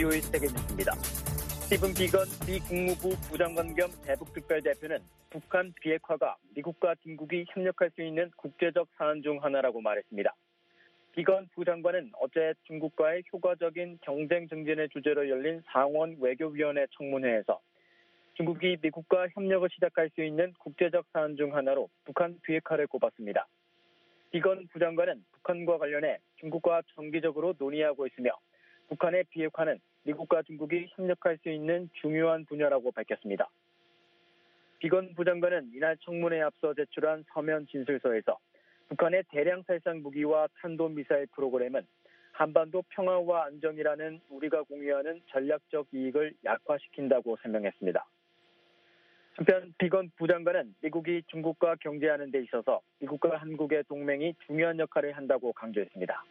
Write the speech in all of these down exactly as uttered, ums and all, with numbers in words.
브이오이 세계뉴스입니다. 스티븐 비건 미 국무부 부장관 겸 대북특별대표는 북한 비핵화가 미국과 중국이 협력할 수 있는 국제적 사안 중 하나라고 말했습니다. 비건 부장관은 어제 중국과의 효과적인 경쟁 증진의 주제로 열린 상원 외교위원회 청문회에서 중국이 미국과 협력을 시작할 수 있는 국제적 사안 중 하나로 북한 비핵화를 꼽았습니다. 비건 부장관은 북한과 관련해 중국과 정기적으로 논의하고 있으며 북한의 비핵화는 미국과 중국이 협력할 수 있는 중요한 분야라고 밝혔습니다. 비건 부장관은 이날 청문회에 앞서 제출한 서면 진술서에서 북한의 대량 살상 무기와 탄도미사일 프로그램은 한반도 평화와 안정이라는 우리가 공유하는 전략적 이익을 약화시킨다고 설명했습니다. 한편 비건 부장관은 미국이 중국과 경제하는 데 있어서 미국과 한국의 동맹이 중요한 역할을 한다고 강조했습니다.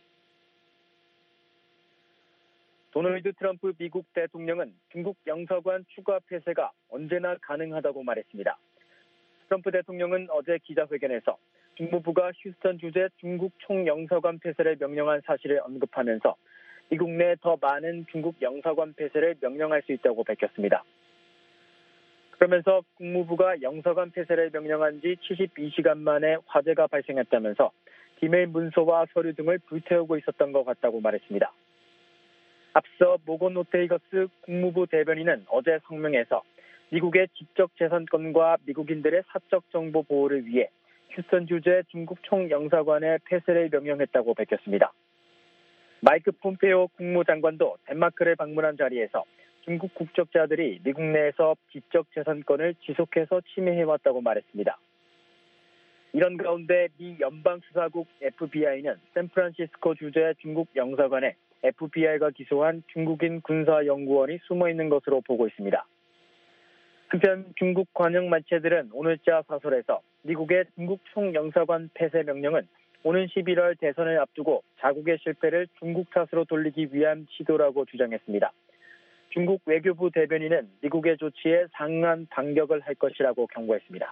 도널드 트럼프 미국 대통령은 중국 영사관 추가 폐쇄가 언제나 가능하다고 말했습니다. 트럼프 대통령은 어제 기자회견에서 국무부가 휴스턴 주재 중국 총영사관 폐쇄를 명령한 사실을 언급하면서 미국 내 더 많은 중국 영사관 폐쇄를 명령할 수 있다고 밝혔습니다. 그러면서 국무부가 영사관 폐쇄를 명령한 지 칠십이 시간 만에 화재가 발생했다면서 기밀 문서와 서류 등을 불태우고 있었던 것 같다고 말했습니다. 앞서 모건 오테이거스 국무부 대변인은 어제 성명에서 미국의 지적 재산권과 미국인들의 사적 정보 보호를 위해 휴스턴 주재 중국 총영사관의 폐쇄를 명령했다고 밝혔습니다. 마이크 폼페오 국무장관도 덴마크를 방문한 자리에서 중국 국적자들이 미국 내에서 지적 재산권을 지속해서 침해해왔다고 말했습니다. 이런 가운데 미 연방수사국 에프비아이는 샌프란시스코 주재 중국 영사관에 에프비아이가 기소한 중국인 군사연구원이 숨어있는 것으로 보고 있습니다. 한편 중국 관영 매체들은 오늘자 사설에서 미국의 중국 총영사관 폐쇄 명령은 오는 십일월 대선을 앞두고 자국의 실패를 중국 탓으로 돌리기 위한 시도라고 주장했습니다. 중국 외교부 대변인은 미국의 조치에 상한 반격을 할 것이라고 경고했습니다.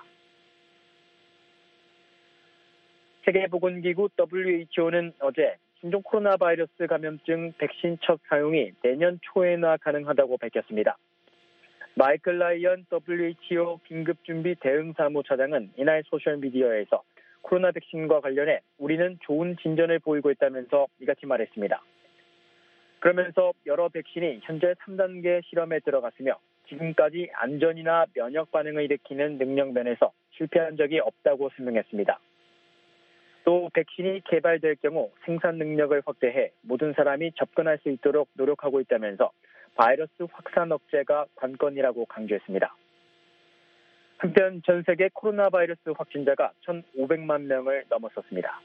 세계보건기구 더블유에이치오는 어제 신종 코로나 바이러스 감염증 백신 첫 사용이 내년 초에나 가능하다고 밝혔습니다. 마이클 라이언 더블유에이치오 긴급준비 대응사무차장은 이날 소셜미디어에서 코로나 백신과 관련해 우리는 좋은 진전을 보이고 있다면서 이같이 말했습니다. 그러면서 여러 백신이 현재 삼 단계 실험에 들어갔으며 지금까지 안전이나 면역 반응을 일으키는 능력 면에서 실패한 적이 없다고 설명했습니다. 또 백신이 개발될 경우 생산 능력을 확대해 모든 사람이 접근할 수 있도록 노력하고 있다면서 바이러스 확산 억제가 관건이라고 강조했습니다. 한편 전 세계 코로나 바이러스 확진자가 천오백만 명을 넘어섰습니다.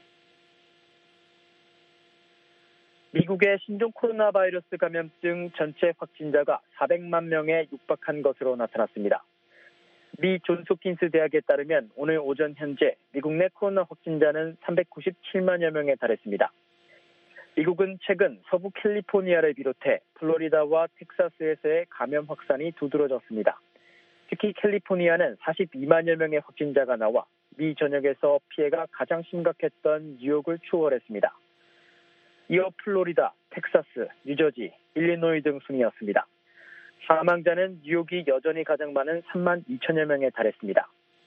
미국의 신종 코로나 바이러스 감염증 전체 확진자가 사백만 명에 육박한 것으로 나타났습니다. 미 존스홉킨스 대학에 따르면 오늘 오전 현재 미국 내 코로나 확진자는 삼백구십칠만여 명에 달했습니다. 미국은 최근 서부 캘리포니아를 비롯해 플로리다와 텍사스에서의 감염 확산이 두드러졌습니다. 특히 캘리포니아는 사십이만여 명의 확진자가 나와 미 전역에서 피해가 가장 심각했던 뉴욕을 추월했습니다. 이어 플로리다, 텍사스, 뉴저지, 일리노이 등 순이었습니다. 사망자는 뉴욕이 여전히 가장 많은 삼만 이천여 명에 달했습니다.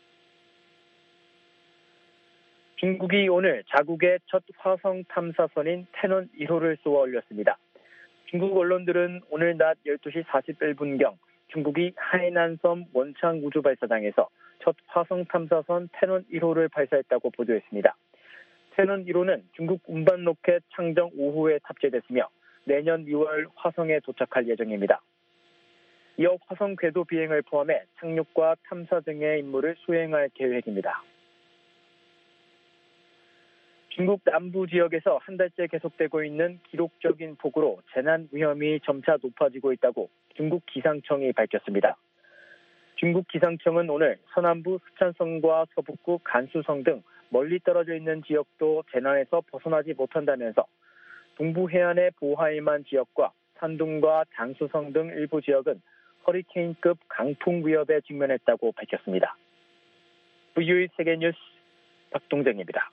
중국이 오늘 자국의 첫 화성 탐사선인 태넌 일 호를 쏘아 올렸습니다. 중국 언론들은 오늘 낮 열두 시 사십일 분경 중국이 하이난섬 원창 우주발사장에서 첫 화성 탐사선 태넌 일 호를 발사했다고 보도했습니다. 태넌 일 호는 중국 운반 로켓 창정 오 호에 탑재됐으며 내년 유월 화성에 도착할 예정입니다. 이어 화성 궤도 비행을 포함해 착륙과 탐사 등의 임무를 수행할 계획입니다. 중국 남부 지역에서 한 달째 계속되고 있는 기록적인 폭우로 재난 위험이 점차 높아지고 있다고 중국 기상청이 밝혔습니다. 중국 기상청은 오늘 서남부 스촨성과 서북부 간수성 등 멀리 떨어져 있는 지역도 재난에서 벗어나지 못한다면서 동부 해안의 보하이만 지역과 산둥과 장수성 등 일부 지역은 허리케인급 강풍 위협에 직면했다고 밝혔습니다. 브이오이 세계뉴스 박동정입니다.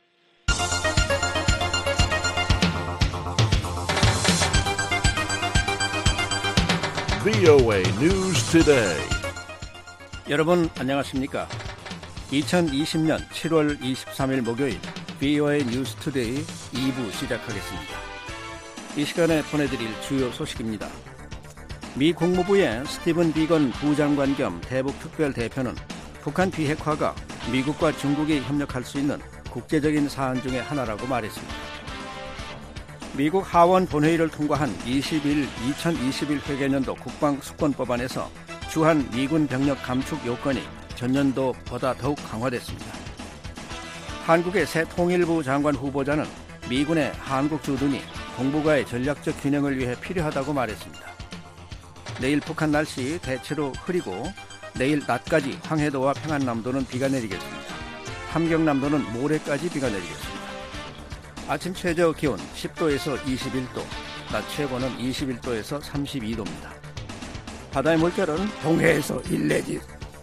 브이오에이 News Today. 여러분 안녕하십니까? 이천이십 년 칠월 이십삼일 목요일 브이오에이 뉴스 투데이 이 부 시작하겠습니다. 이 시간에 보내드릴 주요 소식입니다. 미 국무부의 스티븐 비건 부장관 겸 대북 특별 대표는 북한 비핵화가 미국과 중국이 협력할 수 있는 국제적인 사안 중의 하나라고 말했습니다. 미국 하원 본회의를 통과한 이십일 이천이십일 회계년도 국방수권법안에서 주한 미군 병력 감축 요건이 전년도보다 더욱 강화됐습니다. 한국의 새 통일부 장관 후보자는 미군의 한국 주둔이 동북아의 전략적 균형을 위해 필요하다고 말했습니다. 내일 북한 날씨 대체로 흐리고 내일 낮까지 황해도와 평안남도는 비가 내리겠습니다. 함경남도는 모레까지 비가 내리겠습니다. 아침 최저 기온 십 도에서 이십일 도, 낮 최고는 이십일 도에서 삼십이 도입니다. 바다의 물결은 동해에서 일 내지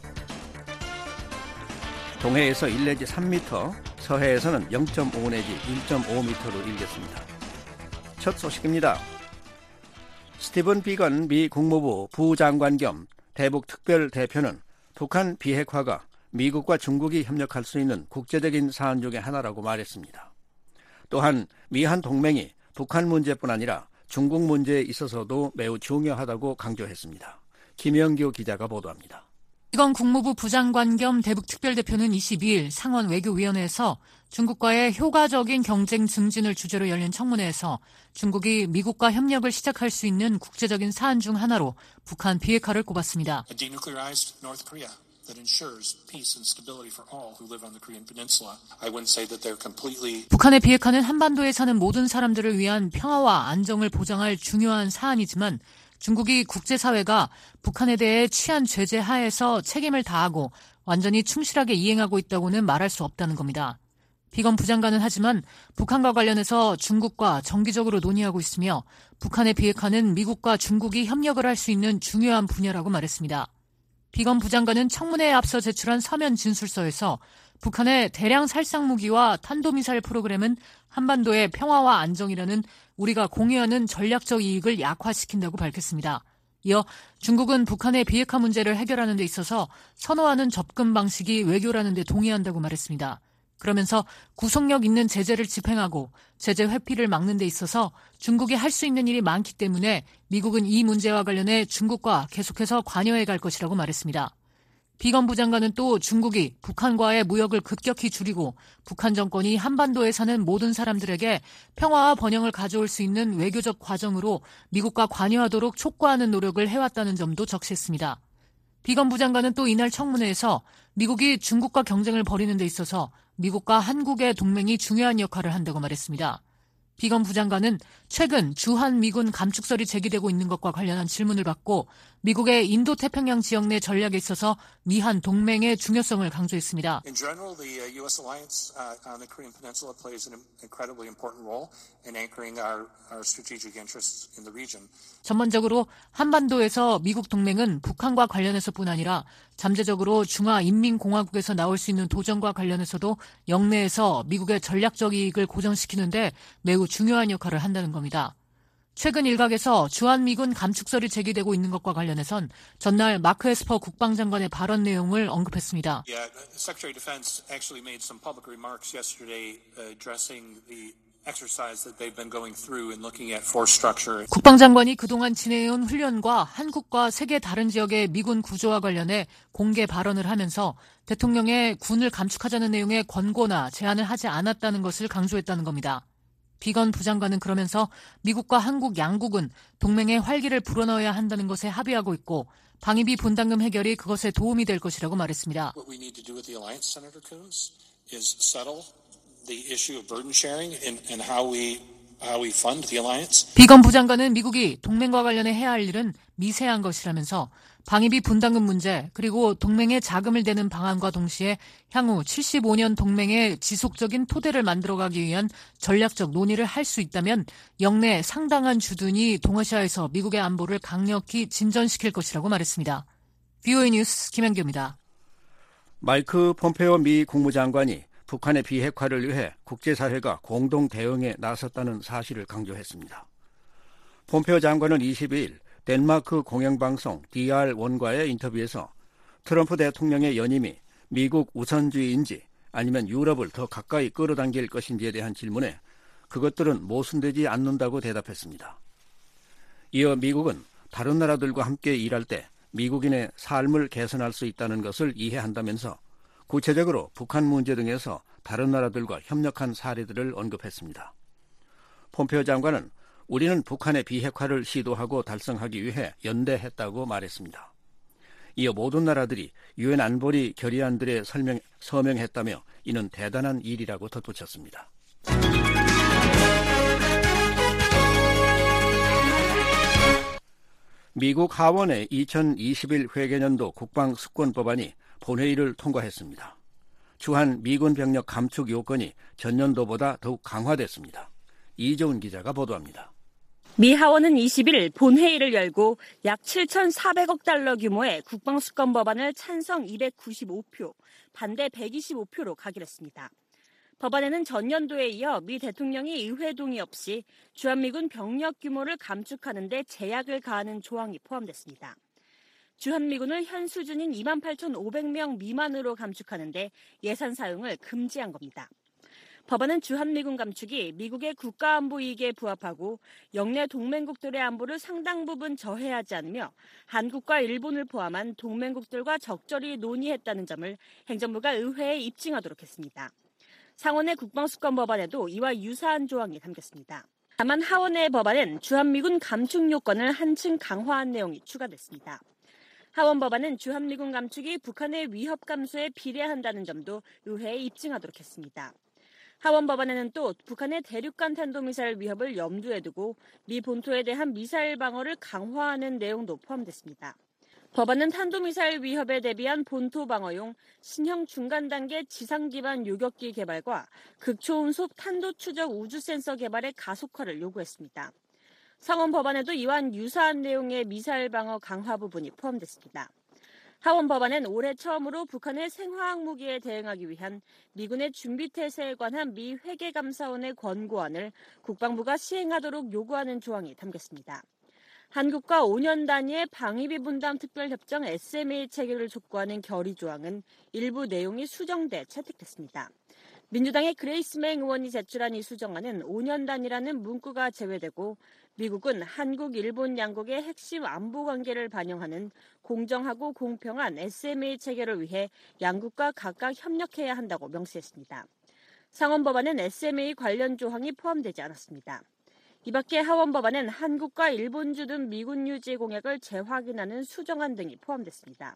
동해에서 일 내지 삼 미터, 서해에서는 영 점 오 내지 일 점 오 미터로 일겠습니다. 첫 소식입니다. 스티븐 비건 미 국무부 부장관 겸 대북 특별 대표는 북한 비핵화가 미국과 중국이 협력할 수 있는 국제적인 사안 중의 하나라고 말했습니다. 또한 미한 동맹이 북한 문제뿐 아니라 중국 문제에 있어서도 매우 중요하다고 강조했습니다. 김영규 기자가 보도합니다. 비건 국무부 부장관 겸 대북 특별대표는 이십이일 상원 외교위원회에서 중국과의 효과적인 경쟁 증진을 주제로 열린 청문회에서 중국이 미국과 협력을 시작할 수 있는 국제적인 사안 중 하나로 북한 비핵화를 꼽았습니다. 북한의 비핵화는 한반도에 사는 모든 사람들을 위한 평화와 안정을 보장할 중요한 사안이지만 중국이 국제사회가 북한에 대해 취한 제재 하에서 책임을 다하고 완전히 충실하게 이행하고 있다고는 말할 수 없다는 겁니다. 비건 부장관은 하지만 북한과 관련해서 중국과 정기적으로 논의하고 있으며 북한의 비핵화는 미국과 중국이 협력을 할 수 있는 중요한 분야라고 말했습니다. 비건 부장관은 청문회에 앞서 제출한 서면 진술서에서 북한의 대량 살상 무기와 탄도미사일 프로그램은 한반도의 평화와 안정이라는 우리가 공유하는 전략적 이익을 약화시킨다고 밝혔습니다. 이어 중국은 북한의 비핵화 문제를 해결하는 데 있어서 선호하는 접근 방식이 외교라는 데 동의한다고 말했습니다. 그러면서 구속력 있는 제재를 집행하고 제재 회피를 막는 데 있어서 중국이 할 수 있는 일이 많기 때문에 미국은 이 문제와 관련해 중국과 계속해서 관여해 갈 것이라고 말했습니다. 비건 부장관은 또 중국이 북한과의 무역을 급격히 줄이고 북한 정권이 한반도에 사는 모든 사람들에게 평화와 번영을 가져올 수 있는 외교적 과정으로 미국과 관여하도록 촉구하는 노력을 해왔다는 점도 적시했습니다. 비건 부장관은 또 이날 청문회에서 미국이 중국과 경쟁을 벌이는 데 있어서 미국과 한국의 동맹이 중요한 역할을 한다고 말했습니다. 비건 부장관은 최근 주한 미군 감축설이 제기되고 있는 것과 관련한 질문을 받고 미국의 인도태평양 지역 내 전략에 있어서 미한 동맹의 중요성을 강조했습니다. In general, the U S alliance on the Korean Peninsula plays an incredibly important role in anchoring our, our strategic interests in the region. 전반적으로 한반도에서 미국 동맹은 북한과 관련해서뿐 아니라 잠재적으로 중화인민공화국에서 나올 수 있는 도전과 관련해서도 영내에서 미국의 전략적 이익을 고정시키는데 매우 중요한 역할을 한다는 겁니다. 최근 일각에서 주한미군 감축설이 제기되고 있는 것과 관련해선 전날 마크 에스퍼 국방장관의 발언 내용을 언급했습니다. Yeah, Secretary of Defense actually made some public remarks yesterday addressing the exercise that they've been going through and looking at force structure. 국방장관이 그동안 진행해온 훈련과 한국과 세계 다른 지역의 미군 구조와 관련해 공개 발언을 하면서 대통령의 군을 감축하자는 내용의 권고나 제안을 하지 않았다는 것을 강조했다는 겁니다. 비건 부장관은 그러면서 미국과 한국 양국은 동맹의 활기를 불어넣어야 한다는 것에 합의하고 있고 방위비 분담금 해결이 그것에 도움이 될 것이라고 말했습니다. What we need to do with the alliance, Senator Coons, is settle the issue of burden sharing and, and how we how we fund the alliance. 비건 부장관은 미국이 동맹과 관련해 해야 할 일은 미세한 것이라면서 방위비 분담금 문제 그리고 동맹에 자금을 대는 방안과 동시에 향후 칠십오 년 동맹의 지속적인 토대를 만들어가기 위한 전략적 논의를 할 수 있다면 영내 상당한 주둔이 동아시아에서 미국의 안보를 강력히 진전시킬 것이라고 말했습니다. 브이오에이 뉴스 김현규입니다. 마이크 폼페오 미 국무장관이 북한의 비핵화를 위해 국제사회가 공동 대응에 나섰다는 사실을 강조했습니다. 폼페오 장관은 이십이일 덴마크 공영방송 디알원과의 인터뷰에서 트럼프 대통령의 연임이 미국 우선주의인지 아니면 유럽을 더 가까이 끌어당길 것인지에 대한 질문에 그것들은 모순되지 않는다고 대답했습니다. 이어 미국은 다른 나라들과 함께 일할 때 미국인의 삶을 개선할 수 있다는 것을 이해한다면서 구체적으로 북한 문제 등에서 다른 나라들과 협력한 사례들을 언급했습니다. 폼페오 장관은 우리는 북한의 비핵화를 시도하고 달성하기 위해 연대했다고 말했습니다. 이어 모든 나라들이 유엔 안보리 결의안들에 설명, 서명했다며 이는 대단한 일이라고 덧붙였습니다. 미국 하원의 이천이십일 회계년도 국방수권법안이 본회의를 통과했습니다. 주한 미군 병력 감축 요건이 전년도보다 더욱 강화됐습니다. 이재훈 기자가 보도합니다. 미 하원은 이십일 본회의를 열고 약 칠천사백억 달러 규모의 국방수권 법안을 찬성 이백구십오 표, 반대 백이십오 표로 가결했습니다. 법안에는 전년도에 이어 미 대통령이 의회 동의 없이 주한미군 병력 규모를 감축하는 데 제약을 가하는 조항이 포함됐습니다. 주한미군을 현 수준인 이만 팔천오백 명 미만으로 감축하는 데 예산 사용을 금지한 겁니다. 법안은 주한미군 감축이 미국의 국가안보 이익에 부합하고 영내 동맹국들의 안보를 상당 부분 저해하지 않으며 한국과 일본을 포함한 동맹국들과 적절히 논의했다는 점을 행정부가 의회에 입증하도록 했습니다. 상원의 국방수권 법안에도 이와 유사한 조항이 담겼습니다. 다만 하원의 법안은 주한미군 감축 요건을 한층 강화한 내용이 추가됐습니다. 하원 법안은 주한미군 감축이 북한의 위협 감소에 비례한다는 점도 의회에 입증하도록 했습니다. 하원 법안에는 또 북한의 대륙간 탄도미사일 위협을 염두에 두고 미 본토에 대한 미사일 방어를 강화하는 내용도 포함됐습니다. 법안은 탄도미사일 위협에 대비한 본토 방어용 신형 중간 단계 지상 기반 요격기 개발과 극초음속 탄도 추적 우주 센서 개발의 가속화를 요구했습니다. 상원 법안에도 이와 유사한 내용의 미사일 방어 강화 부분이 포함됐습니다. 하원 법안은 올해 처음으로 북한의 생화학 무기에 대응하기 위한 미군의 준비태세에 관한 미 회계감사원의 권고안을 국방부가 시행하도록 요구하는 조항이 담겼습니다. 한국과 오 년 단위의 방위비 분담 특별협정 에스엠에이 체결을 촉구하는 결의 조항은 일부 내용이 수정돼 채택됐습니다. 민주당의 그레이스맹 의원이 제출한 이 수정안은 오 년 단위라는 문구가 제외되고 미국은 한국, 일본 양국의 핵심 안보 관계를 반영하는 공정하고 공평한 에스엠에이 체결을 위해 양국과 각각 협력해야 한다고 명시했습니다. 상원 법안은 에스엠에이 관련 조항이 포함되지 않았습니다. 이 밖에 하원 법안은 한국과 일본 주둔 미군 유지 공약을 재확인하는 수정안 등이 포함됐습니다.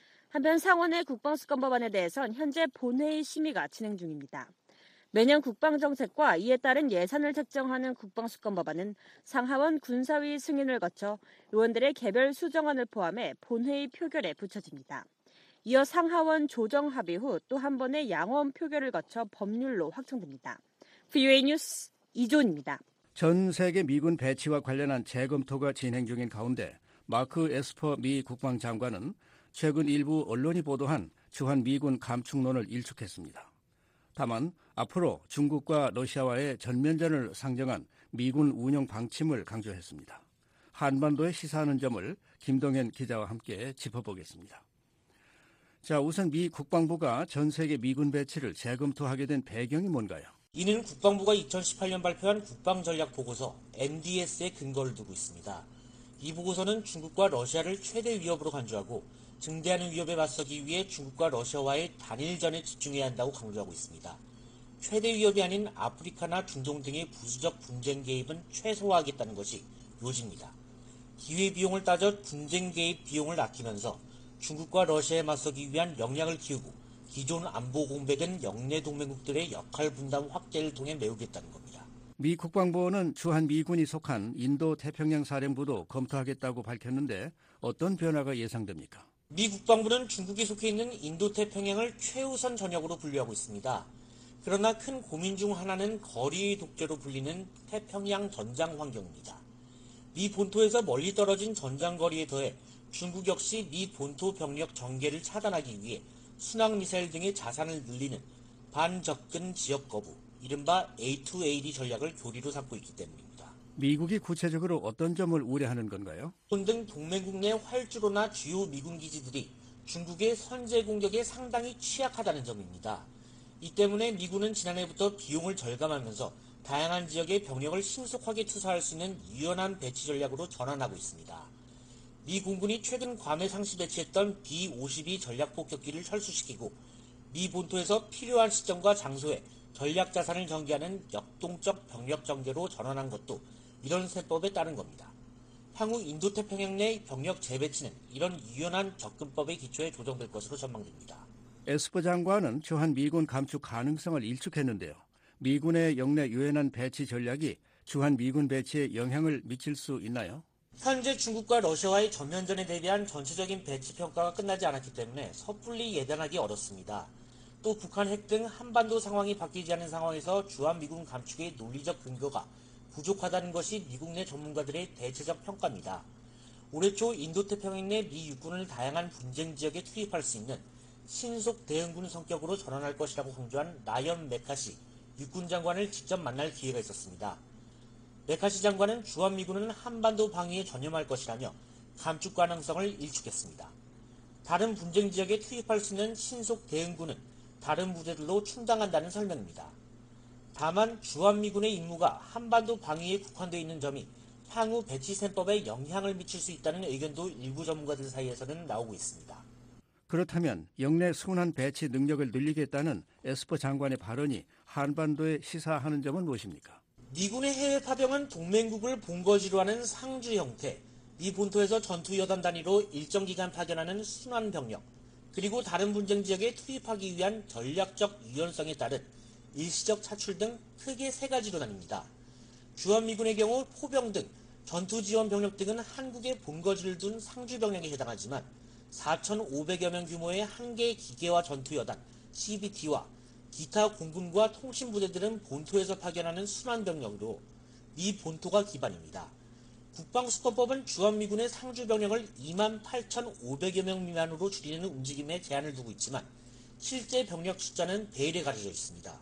한편 상원의 국방수권 법안에 대해선 현재 본회의 심의가 진행 중입니다. 매년 국방정책과 이에 따른 예산을 책정하는 국방수권 법안은 상하원 군사위 승인을 거쳐 의원들의 개별 수정안을 포함해 본회의 표결에 붙여집니다. 이어 상하원 조정 합의 후 또 한 번의 양원 표결을 거쳐 법률로 확정됩니다. 브이오에이 뉴스 이존입니다. 전 세계 미군 배치와 관련한 재검토가 진행 중인 가운데 마크 에스퍼 미 국방장관은 최근 일부 언론이 보도한 주한미군 감축론을 일축했습니다. 다만 앞으로 중국과 러시아와의 전면전을 상정한 미군 운영 방침을 강조했습니다. 한반도에 시사하는 점을 김동현 기자와 함께 짚어보겠습니다. 자, 우선 미 국방부가 전 세계 미군 배치를 재검토하게 된 배경이 뭔가요? 이는 국방부가 이천십팔 년 발표한 국방전략보고서 엠디에스에 근거를 두고 있습니다. 이 보고서는 중국과 러시아를 최대 위협으로 간주하고 증대하는 위협에 맞서기 위해 중국과 러시아와의 단일전에 집중해야 한다고 강조하고 있습니다. 최대 위협이 아닌 아프리카나 중동 등의 부수적 분쟁 개입은 최소화하겠다는 것이 요지입니다. 기회비용을 따져 분쟁 개입 비용을 아끼면서 중국과 러시아에 맞서기 위한 역량을 키우고 기존 안보 공백은 영내 동맹국들의 역할 분담 확대를 통해 메우겠다는 겁니다. 미 국방부는 주한미군이 속한 인도-태평양 사령부도 검토하겠다고 밝혔는데 어떤 변화가 예상됩니까? 미 국방부는 중국이 속해 있는 인도태평양을 최우선 전역으로 분류하고 있습니다. 그러나 큰 고민 중 하나는 거리의 독재로 불리는 태평양 전장 환경입니다. 미 본토에서 멀리 떨어진 전장 거리에 더해 중국 역시 미 본토 병력 전개를 차단하기 위해 순항미사일 등의 자산을 늘리는 반접근 지역 거부, 이른바 에이 투 에이 디 전략을 교리로 삼고 있기 때문입니다. 미국이 구체적으로 어떤 점을 우려하는 건가요? 일본 등 동맹국 내 활주로나 주요 미군 기지들이 중국의 선제 공격에 상당히 취약하다는 점입니다. 이 때문에 미군은 지난해부터 비용을 절감하면서 다양한 지역의 병력을 신속하게 투사할 수 있는 유연한 배치 전략으로 전환하고 있습니다. 미 공군이 최근 괌에 상시 배치했던 비 오십이 전략폭격기를 철수시키고 미 본토에서 필요한 시점과 장소에 전략 자산을 전개하는 역동적 병력 전개로 전환한 것도 이런 세법에 따른 겁니다. 향후 인도태평양 내 병력 재배치는 이런 유연한 접근법의 기초에 조정될 것으로 전망됩니다. 에스퍼 장관은 주한 미군 감축 가능성을 일축했는데요. 미군의 영내 유연한 배치 전략이 주한 미군 배치에 영향을 미칠 수 있나요? 현재 중국과 러시아와의 전면전에 대비한 전체적인 배치 평가가 끝나지 않았기 때문에 섣불리 예단하기 어렵습니다. 또 북한 핵 등 한반도 상황이 바뀌지 않은 상황에서 주한 미군 감축의 논리적 근거가 부족하다는 것이 미국 내 전문가들의 대체적 평가입니다. 올해 초 인도태평양 내 미 육군을 다양한 분쟁 지역에 투입할 수 있는 신속 대응군 성격으로 전환할 것이라고 강조한 라이언 메카시 육군 장관을 직접 만날 기회가 있었습니다. 메카시 장관은 주한미군은 한반도 방위에 전념할 것이라며 감축 가능성을 일축했습니다. 다른 분쟁 지역에 투입할 수 있는 신속 대응군은 다른 부대들로 충당한다는 설명입니다. 다만 주한미군의 임무가 한반도 방위에 국한되어 있는 점이 향후 배치셈법에 영향을 미칠 수 있다는 의견도 일부 전문가들 사이에서는 나오고 있습니다. 그렇다면 영내 순환 배치 능력을 늘리겠다는 에스퍼 장관의 발언이 한반도에 시사하는 점은 무엇입니까? 미군의 해외 파병은 동맹국을 본거지로 하는 상주 형태, 미 본토에서 전투여단 단위로 일정 기간 파견하는 순환 병력, 그리고 다른 분쟁 지역에 투입하기 위한 전략적 유연성에 따른 일시적 차출 등 크게 세 가지로 나뉩니다. 주한미군의 경우 포병 등 전투지원 병력 등은 한국에 본거지를 둔 상주 병력에 해당하지만 사천오백여 명 규모의 한 개의 기계화 전투여단 씨비티와 기타 공군과 통신부대들은 본토에서 파견하는 순환 병력으로 미 본토가 기반입니다. 국방수권법은 주한미군의 상주 병력을 이만 팔천오백여 명 미만으로 줄이는 움직임에 제한을 두고 있지만 실제 병력 숫자는 배율에 가려져 있습니다.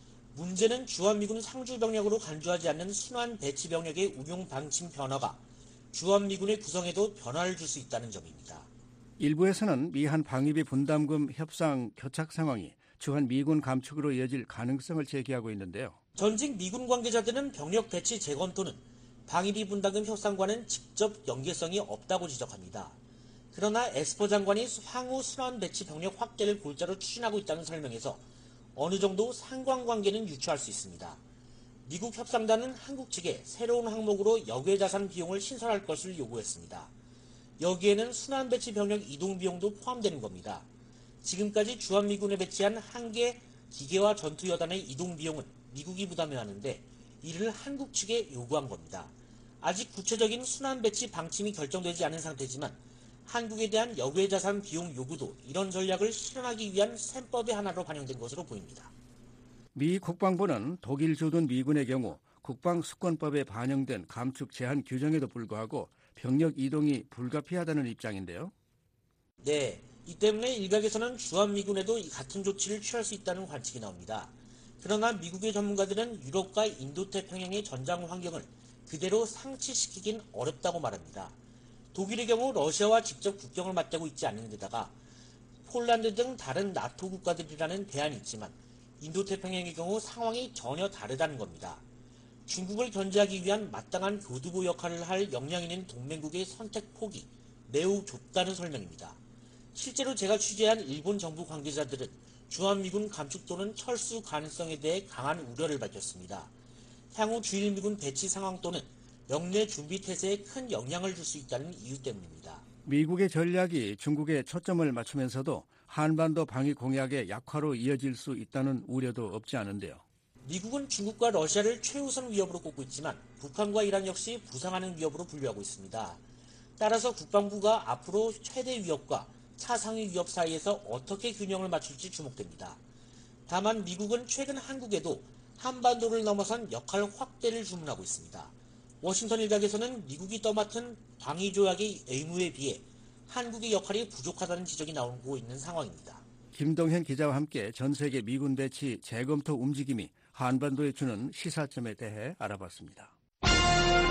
문제는 주한미군 상주 병력으로 간주하지 않는 순환 배치 병력의 운용 방침 변화가 주한미군의 구성에도 변화를 줄 수 있다는 점입니다. 일부에서는 미한 방위비 분담금 협상 교착 상황이 주한 미군 감축으로 이어질 가능성을 제기하고 있는데요. 전직 미군 관계자들은 병력 배치 재검토는 방위비 분담금 협상과는 직접 연계성이 없다고 지적합니다. 그러나 에스퍼 장관이 향후 순환 배치 병력 확대를 골자로 추진하고 있다는 설명에서 어느 정도 상관관계는 유추할 수 있습니다. 미국 협상단은 한국 측에 새로운 항목으로 역외자산 비용을 신설할 것을 요구했습니다. 여기에는 순환 배치 병력 이동 비용도 포함되는 겁니다. 지금까지 주한미군에 배치한 한 개 기계화 전투여단의 이동 비용은 미국이 부담해야 하는데 이를 한국 측에 요구한 겁니다. 아직 구체적인 순환 배치 방침이 결정되지 않은 상태지만 한국에 대한 역외자산 비용 요구도 이런 전략을 실현하기 위한 셈법의 하나로 반영된 것으로 보입니다. 미 국방부는 독일 주둔 미군의 경우 국방수권법에 반영된 감축 제한 규정에도 불구하고 병력 이동이 불가피하다는 입장인데요. 네, 이 때문에 일각에서는 주한미군에도 같은 조치를 취할 수 있다는 관측이 나옵니다. 그러나 미국의 전문가들은 유럽과 인도태평양의 전장 환경을 그대로 상치시키긴 어렵다고 말합니다. 독일의 경우 러시아와 직접 국경을 맞대고 있지 않는 데다가 폴란드 등 다른 나토 국가들이라는 대안이 있지만 인도태평양의 경우 상황이 전혀 다르다는 겁니다. 중국을 견제하기 위한 마땅한 교두보 역할을 할 역량 있는 동맹국의 선택 폭이 매우 좁다는 설명입니다. 실제로 제가 취재한 일본 정부 관계자들은 주한미군 감축 또는 철수 가능성에 대해 강한 우려를 밝혔습니다. 향후 주일미군 배치 상황 또는 영내 준비 태세에 큰 영향을 줄 수 있다는 이유 때문입니다. 미국의 전략이 중국에 초점을 맞추면서도 한반도 방위 공약의 약화로 이어질 수 있다는 우려도 없지 않은데요. 미국은 중국과 러시아를 최우선 위협으로 꼽고 있지만 북한과 이란 역시 부상하는 위협으로 분류하고 있습니다. 따라서 국방부가 앞으로 최대 위협과 차상위 위협 사이에서 어떻게 균형을 맞출지 주목됩니다. 다만 미국은 최근 한국에도 한반도를 넘어선 역할 확대를 주문하고 있습니다. 워싱턴 일각에서는 미국이 떠맡은 방위조약의 의무에 비해 한국의 역할이 부족하다는 지적이 나오고 있는 상황입니다. 김동현 기자와 함께 전 세계 미군 배치 재검토 움직임이 한반도에 주는 시사점에 대해 알아봤습니다.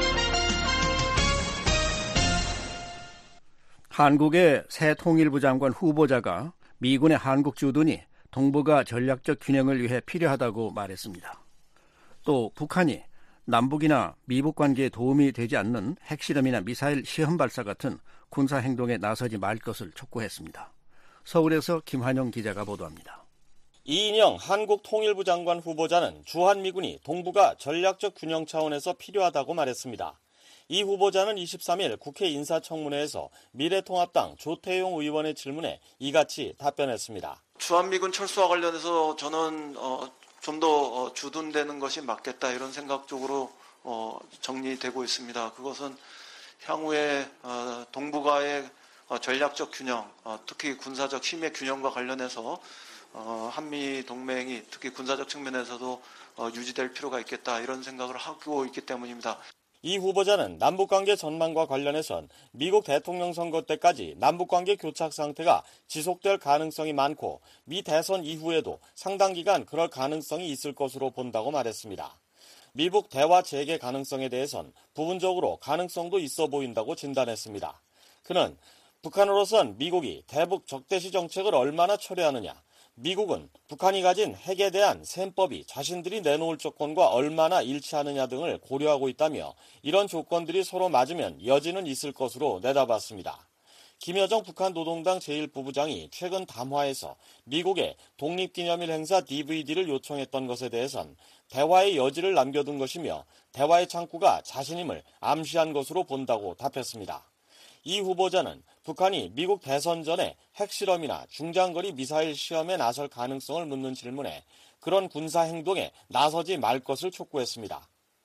한국의 새 통일부 장관 후보자가 미군의 한국 주둔이 동북아 전략적 균형을 위해 필요하다고 말했습니다. 또 북한이 남북이나 미북 관계에 도움이 되지 않는 핵실험이나 미사일 시험 발사 같은 군사 행동에 나서지 말 것을 촉구했습니다. 서울에서 김환영 기자가 보도합니다. 이인영 한국 통일부 장관 후보자는 주한미군이 동북아 전략적 균형 차원에서 필요하다고 말했습니다. 이 후보자는 이십삼일 국회 인사청문회에서 미래통합당 조태용 의원의 질문에 이같이 답변했습니다. 주한미군 철수와 관련해서 저는 어, 좀 더 주둔되는 것이 맞겠다 이런 생각 쪽으로 어, 정리되고 있습니다. 그것은 향후에 어, 동북아의 어, 전략적 균형, 어, 특히 군사적 힘의 균형과 관련해서 어, 한미 동맹이 특히 군사적 측면에서도 어, 유지될 필요가 있겠다 이런 생각을 하고 있기 때문입니다. 이 후보자는 남북관계 전망과 관련해선 미국 대통령 선거 때까지 남북관계 교착 상태가 지속될 가능성이 많고 미 대선 이후에도 상당 기간 그럴 가능성이 있을 것으로 본다고 말했습니다. 미북 대화 재개 가능성에 대해선 부분적으로 가능성도 있어 보인다고 진단했습니다. 그는 북한으로선 미국이 대북 적대시 정책을 얼마나 철회하느냐, 미국은 북한이 가진 핵에 대한 셈법이 자신들이 내놓을 조건과 얼마나 일치하느냐 등을 고려하고 있다며 이런 조건들이 서로 맞으면 여지는 있을 것으로 내다봤습니다. 김여정 북한 노동당 제일 부부장이 최근 담화에서 미국의 독립기념일 행사 디브이디를 요청했던 것에 대해선 대화의 여지를 남겨둔 것이며 대화의 창구가 자신임을 암시한 것으로 본다고 답했습니다. 이 후보자는 북한이 미국 대선 전에 핵실험이나 중장거리 미사일 시험에 나설 가능성을 묻는 질문에 그런 군사 행동에 나서지 말 것을 촉구했습니다.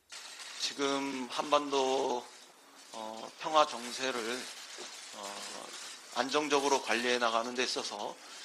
지금 한반도 어, 평화 정세를 어, 안정적으로 관리해 나가는 데 있어서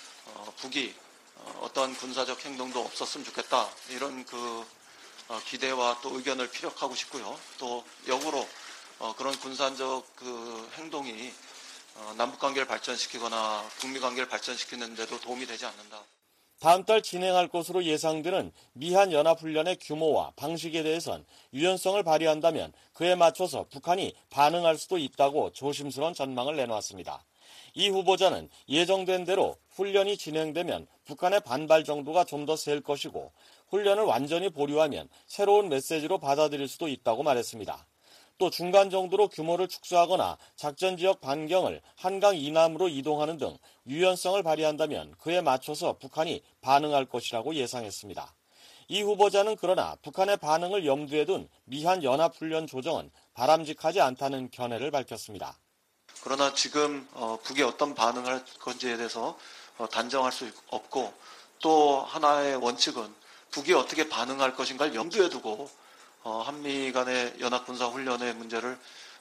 어, 북이 어, 어떤 군사적 행동도 없었으면 좋겠다 이런 그 어, 기대와 또 의견을 피력하고 싶고요. 또 역으로 어, 그런 군사적 그 행동이 어, 남북관계를 발전시키거나 북미관계를 발전시키는 데도 도움이 되지 않는다. 다음 달 진행할 것으로 예상되는 미한연합훈련의 규모와 방식에 대해선 유연성을 발휘한다면 그에 맞춰서 북한이 반응할 수도 있다고 조심스러운 전망을 내놓았습니다. 이 후보자는 예정된 대로 훈련이 진행되면 북한의 반발 정도가 좀 더 셀 것이고 훈련을 완전히 보류하면 새로운 메시지로 받아들일 수도 있다고 말했습니다. 또 중간 정도로 규모를 축소하거나 작전 지역 반경을 한강 이남으로 이동하는 등 유연성을 발휘한다면 그에 맞춰서 북한이 반응할 것이라고 예상했습니다. 이 후보자는 그러나 북한의 반응을 염두에 둔 미한 연합훈련 조정은 바람직하지 않다는 견해를 밝혔습니다. 그러나 지금 어, 북이 어떤 반응을 할 건지에 대해서 어, 단정할 수 없고 또 하나의 원칙은 북이 어떻게 반응할 것인가를 염두에 두고 어, 한미 간의 연합군사훈련의 문제를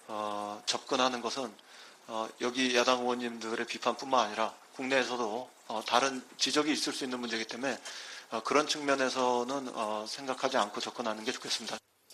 어, 접근하는 것은 어, 여기 야당 의원님들의 비판뿐만 아니라 국내에서도 어, 다른 지적이 있을 수 있는 문제이기 때문에 어, 그런 측면에서는 어, 생각하지 않고 접근하는 게 좋겠습니다.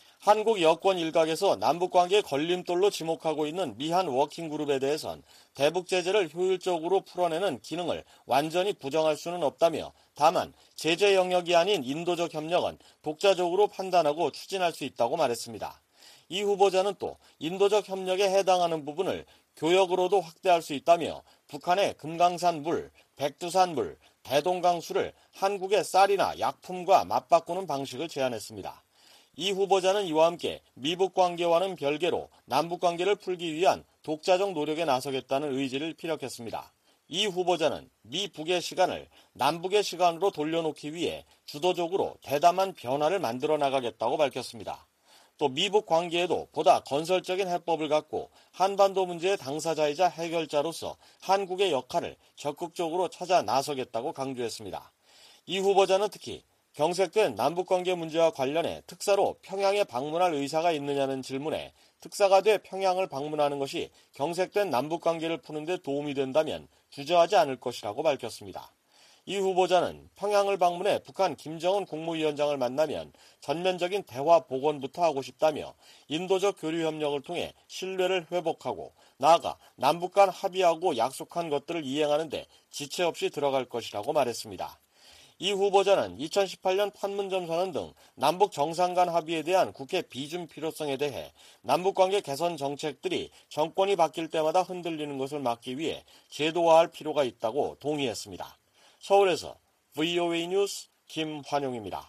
한국 여권 일각에서 남북관계 걸림돌로 지목하고 있는 미한 워킹그룹에 대해선 대북 제재를 효율적으로 풀어내는 기능을 완전히 부정할 수는 없다며 다만 제재 영역이 아닌 인도적 협력은 독자적으로 판단하고 추진할 수 있다고 말했습니다. 이 후보자는 또 인도적 협력에 해당하는 부분을 교역으로도 확대할 수 있다며 북한의 금강산 물, 백두산 물, 대동강수를 한국의 쌀이나 약품과 맞바꾸는 방식을 제안했습니다. 이 후보자는 이와 함께 미북 관계와는 별개로 남북 관계를 풀기 위한 독자적 노력에 나서겠다는 의지를 피력했습니다. 이 후보자는 미 북의 시간을 남북의 시간으로 돌려놓기 위해 주도적으로 대담한 변화를 만들어 나가겠다고 밝혔습니다. 또 미북 관계에도 보다 건설적인 해법을 갖고 한반도 문제의 당사자이자 해결자로서 한국의 역할을 적극적으로 찾아 나서겠다고 강조했습니다. 이 후보자는 특히 경색된 남북관계 문제와 관련해 특사로 평양에 방문할 의사가 있느냐는 질문에 특사가 돼 평양을 방문하는 것이 경색된 남북관계를 푸는 데 도움이 된다면 주저하지 않을 것이라고 밝혔습니다. 이 후보자는 평양을 방문해 북한 김정은 국무위원장을 만나면 전면적인 대화 복원부터 하고 싶다며 인도적 교류 협력을 통해 신뢰를 회복하고 나아가 남북 간 합의하고 약속한 것들을 이행하는 데 지체 없이 들어갈 것이라고 말했습니다. 이 후보자는 이천십팔 년 판문점 선언 등 남북 정상 간 합의에 대한 국회 비준 필요성에 대해 남북관계 개선 정책들이 정권이 바뀔 때마다 흔들리는 것을 막기 위해 제도화할 필요가 있다고 동의했습니다. 서울에서 브이오에이 뉴스 김환용입니다.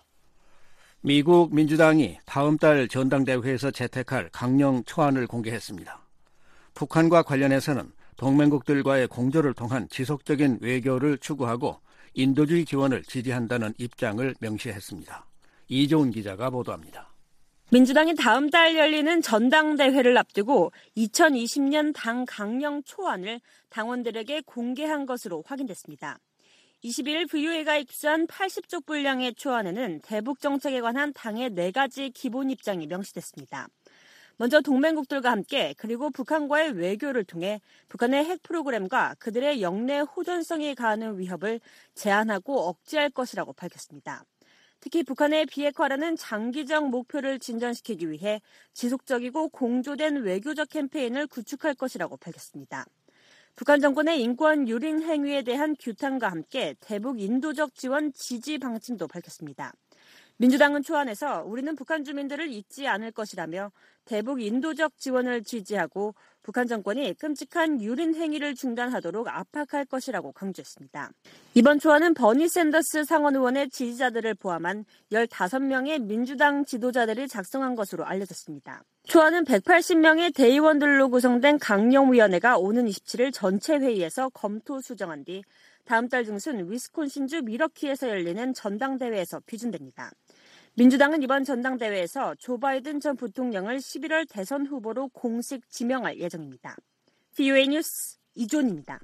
미국 민주당이 다음 달 전당대회에서 채택할 강령 초안을 공개했습니다. 북한과 관련해서는 동맹국들과의 공조를 통한 지속적인 외교를 추구하고 인도주의 지원을 지지한다는 입장을 명시했습니다. 이종훈 기자가 보도합니다. 민주당이 다음 달 열리는 전당대회를 앞두고 이천이십 년 당 강령 초안을 당원들에게 공개한 것으로 확인됐습니다. 이십일 일 브이오에이가 입수한 팔십 쪽 분량의 초안에는 대북 정책에 관한 당의 네 가지 기본 입장이 명시됐습니다. 먼저 동맹국들과 함께 그리고 북한과의 외교를 통해 북한의 핵 프로그램과 그들의 영내 호전성에 가하는 위협을 제한하고 억제할 것이라고 밝혔습니다. 특히 북한의 비핵화라는 장기적 목표를 진전시키기 위해 지속적이고 공조된 외교적 캠페인을 구축할 것이라고 밝혔습니다. 북한 정권의 인권 유린 행위에 대한 규탄과 함께 대북 인도적 지원 지지 방침도 밝혔습니다. 민주당은 초안에서 우리는 북한 주민들을 잊지 않을 것이라며 대북 인도적 지원을 지지하고 북한 정권이 끔찍한 유린 행위를 중단하도록 압박할 것이라고 강조했습니다. 이번 초안은 버니 샌더스 상원 의원의 지지자들을 포함한 열다섯 명의 민주당 지도자들이 작성한 것으로 알려졌습니다. 초안은 백팔십 명의 대의원들로 구성된 강령위원회가 오는 이십칠 일 전체 회의에서 검토 수정한 뒤 다음 달 중순 위스콘신주 미러키에서 열리는 전당대회에서 비준됩니다. 민주당은 이번 전당대회에서 조 바이든 전 부통령을 십일월 대선 후보로 공식 지명할 예정입니다. 브이오에이 뉴스 이존입니다.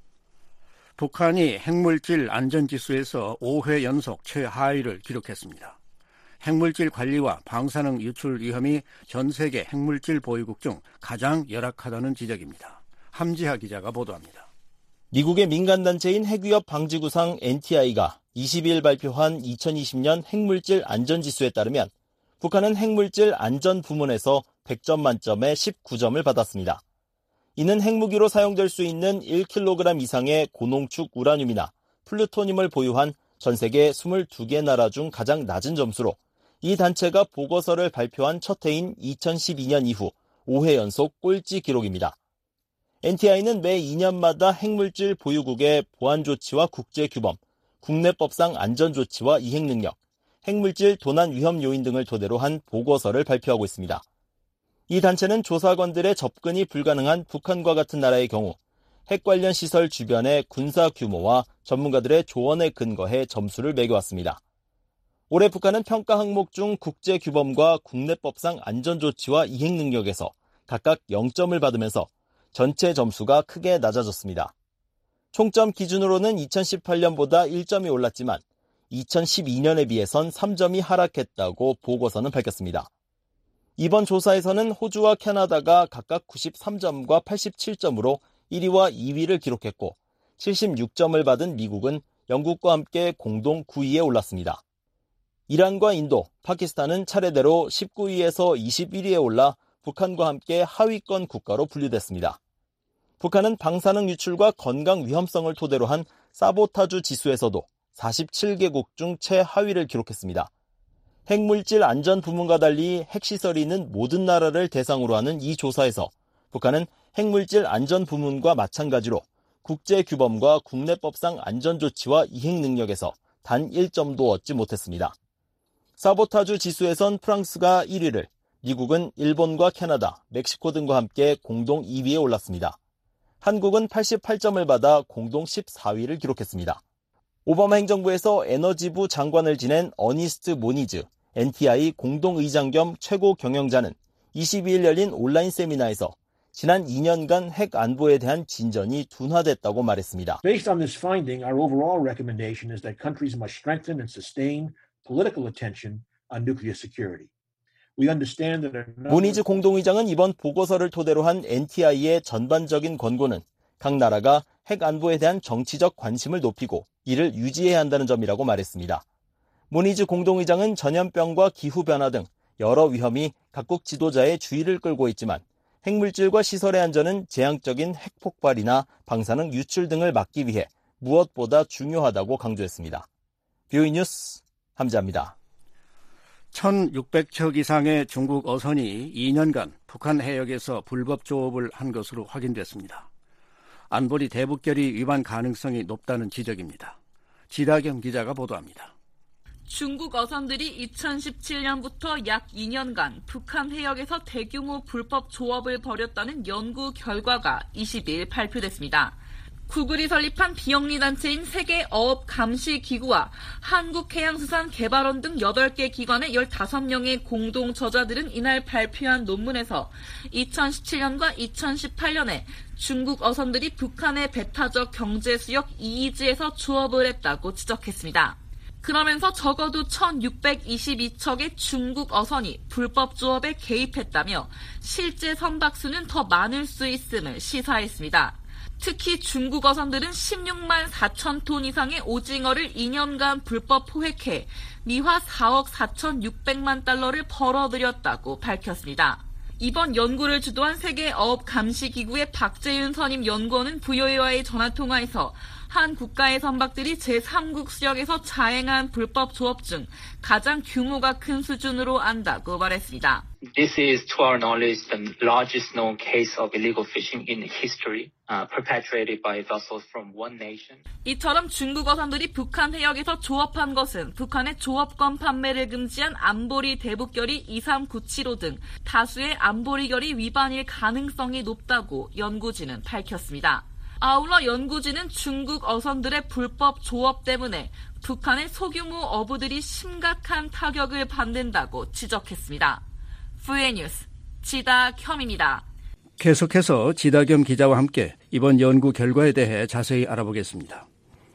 북한이 핵물질 안전지수에서 오 회 연속 최하위를 기록했습니다. 핵물질 관리와 방사능 유출 위험이 전 세계 핵물질 보유국 중 가장 열악하다는 지적입니다. 함지하 기자가 보도합니다. 미국의 민간단체인 핵위협 방지구상 엔티아이가 이십이 일 발표한 이천이십 년 핵물질 안전지수에 따르면 북한은 핵물질 안전 부문에서 백 점 만점에 십구 점을 받았습니다. 이는 핵무기로 사용될 수 있는 일 킬로그램 이상의 고농축 우라늄이나 플루토늄을 보유한 전 세계 이십이 개 나라 중 가장 낮은 점수로 이 단체가 보고서를 발표한 첫 해인 이천십이 년 이후 오 회 연속 꼴찌 기록입니다. 엔티아이는 매 이 년마다 핵물질 보유국의 보안 조치와 국제 규범, 국내법상 안전 조치와 이행 능력, 핵물질 도난 위험 요인 등을 토대로 한 보고서를 발표하고 있습니다. 이 단체는 조사관들의 접근이 불가능한 북한과 같은 나라의 경우 핵 관련 시설 주변의 군사 규모와 전문가들의 조언에 근거해 점수를 매겨왔습니다. 올해 북한은 평가 항목 중 국제 규범과 국내법상 안전 조치와 이행 능력에서 각각 영 점을 받으면서 전체 점수가 크게 낮아졌습니다. 총점 기준으로는 이천십팔 년보다 일 점이 올랐지만 이천십이 년에 비해선 삼 점이 하락했다고 보고서는 밝혔습니다. 이번 조사에서는 호주와 캐나다가 각각 구십삼 점과 팔십칠 점으로 일 위와 이 위를 기록했고 칠십육 점을 받은 미국은 영국과 함께 공동 구 위에 올랐습니다. 이란과 인도, 파키스탄은 차례대로 십구 위에서 이십일 위에 올라 북한과 함께 하위권 국가로 분류됐습니다. 북한은 방사능 유출과 건강 위험성을 토대로 한 사보타주 지수에서도 사십칠 개국 중 최하위를 기록했습니다. 핵물질 안전 부문과 달리 핵시설이 있는 모든 나라를 대상으로 하는 이 조사에서 북한은 핵물질 안전 부문과 마찬가지로 국제 규범과 국내법상 안전 조치와 이행 능력에서 단 일 점도 얻지 못했습니다. 사보타주 지수에선 프랑스가 일 위를, 미국은 일본과 캐나다, 멕시코 등과 함께 공동 이 위에 올랐습니다. 한국은 팔십팔 점을 받아 공동 십사 위를 기록했습니다. 오바마 행정부에서 에너지부 장관을 지낸 어니스트 모니즈, 엔티아이 공동의장 겸 최고 경영자는 이십이 일 열린 온라인 세미나에서 지난 이 년간 핵 안보에 대한 진전이 둔화됐다고 말했습니다. Based on this finding, our overall recommendation is that countries must strengthen and sustain political attention on nuclear security. We understand that our... 모니즈 공동의장은 이번 보고서를 토대로 한 엔티아이의 전반적인 권고는 각 나라가 핵 안보에 대한 정치적 관심을 높이고 이를 유지해야 한다는 점이라고 말했습니다. 모니즈 공동의장은 전염병과 기후변화 등 여러 위험이 각국 지도자의 주의를 끌고 있지만 핵물질과 시설의 안전은 재앙적인 핵폭발이나 방사능 유출 등을 막기 위해 무엇보다 중요하다고 강조했습니다. 비오이 뉴스 함재합니다. 천육백 척 이상의 중국 어선이 이 년간 북한 해역에서 불법 조업을 한 것으로 확인됐습니다. 안보리 대북결의 위반 가능성이 높다는 지적입니다. 지다겸 기자가 보도합니다. 중국 어선들이 이천십칠 년부터 약 이 년간 북한 해역에서 대규모 불법 조업을 벌였다는 연구 결과가 이십 일 발표됐습니다. 구글이 설립한 비영리 단체인 세계어업감시기구와 한국해양수산개발원 등 여덟 개 기관의 열다섯 명의 공동 저자들은 이날 발표한 논문에서 이천십칠 년과 이천십팔 년에 중국 어선들이 북한의 배타적 경제수역 이이지에서 조업을 했다고 지적했습니다. 그러면서 적어도 천육백이십이 척의 중국 어선이 불법 조업에 개입했다며 실제 선박수는 더 많을 수 있음을 시사했습니다. 특히 중국 어선들은 십육만 사천 톤 이상의 오징어를 이 년간 불법 포획해 미화 사억 사천육백만 달러를 벌어들였다고 밝혔습니다. 이번 연구를 주도한 세계어업감시기구의 박재윤 선임 연구원은 브이오에이와의 전화통화에서 한 국가의 선박들이 제삼국 수역에서 자행한 불법 조업 중 가장 규모가 큰 수준으로 안다고 말했습니다. This is, to our knowledge, the largest known case of illegal fishing in history, uh, perpetrated by vessels from one nation. 이처럼 중국 어선들이 북한 해역에서 조업한 것은 북한의 조업권 판매를 금지한 안보리 대북결의 이삼구칠오 등 다수의 안보리 결의 위반일 가능성이 높다고 연구진은 밝혔습니다. 아울러 연구진은 중국 어선들의 불법 조업 때문에 북한의 소규모 어부들이 심각한 타격을 받는다고 지적했습니다. 브이오에이 뉴스 지다겸입니다. 계속해서 지다겸 기자와 함께 이번 연구 결과에 대해 자세히 알아보겠습니다.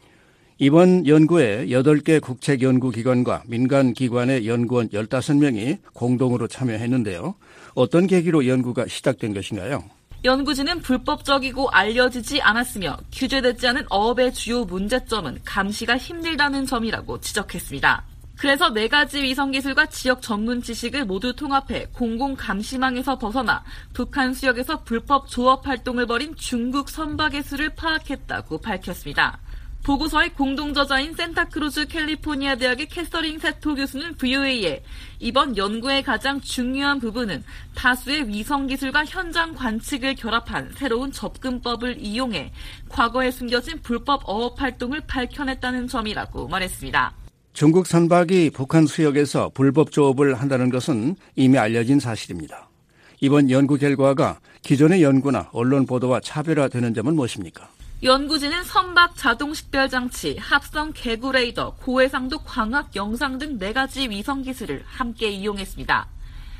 이번 연구에 여덟 개 국책연구기관과 민간기관의 연구원 열다섯 명이 공동으로 참여했는데요. 어떤 계기로 연구가 시작된 것인가요? 연구진은 불법적이고 알려지지 않았으며 규제되지 않은 어업의 주요 문제점은 감시가 힘들다는 점이라고 지적했습니다. 그래서 네 가지 위성기술과 지역 전문 지식을 모두 통합해 공공감시망에서 벗어나 북한 수역에서 불법 조업 활동을 벌인 중국 선박의 수를 파악했다고 밝혔습니다. 보고서의 공동저자인 센타크루즈 캘리포니아 대학의 캐서린 세토 교수는 브이오에이에 이번 연구의 가장 중요한 부분은 다수의 위성기술과 현장 관측을 결합한 새로운 접근법을 이용해 과거에 숨겨진 불법 어업 활동을 밝혀냈다는 점이라고 말했습니다. 중국 선박이 북한 수역에서 불법 조업을 한다는 것은 이미 알려진 사실입니다. 이번 연구 결과가 기존의 연구나 언론 보도와 차별화되는 점은 무엇입니까? 연구진은 선박 자동 식별 장치, 합성 개구 레이더, 고해상도 광학 영상 등 네 가지 위성 기술을 함께 이용했습니다.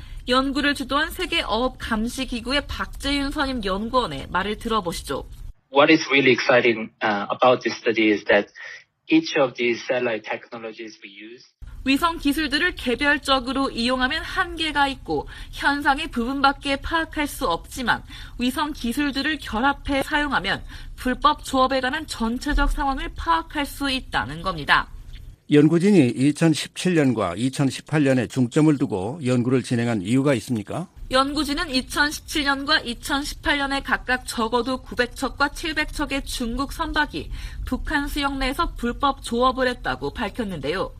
연구를 주도한 세계어업감시기구의 박재윤 선임 연구원의 말을 들어보시죠. What is really exciting uh, about this study is that each of these satellite technologies we use 위성 기술들을 개별적으로 이용하면 한계가 있고 현상의 부분밖에 파악할 수 없지만 위성 기술들을 결합해 사용하면 불법 조업에 관한 전체적 상황을 파악할 수 있다는 겁니다. 연구진이 이천십칠 년과 이천십팔 년에 중점을 두고 연구를 진행한 이유가 있습니까? 연구진은 이천십칠 년과 이천십팔 년에 각각 적어도 구백 척과 칠백 척의 중국 선박이 북한 수역 내에서 불법 조업을 했다고 밝혔는데요.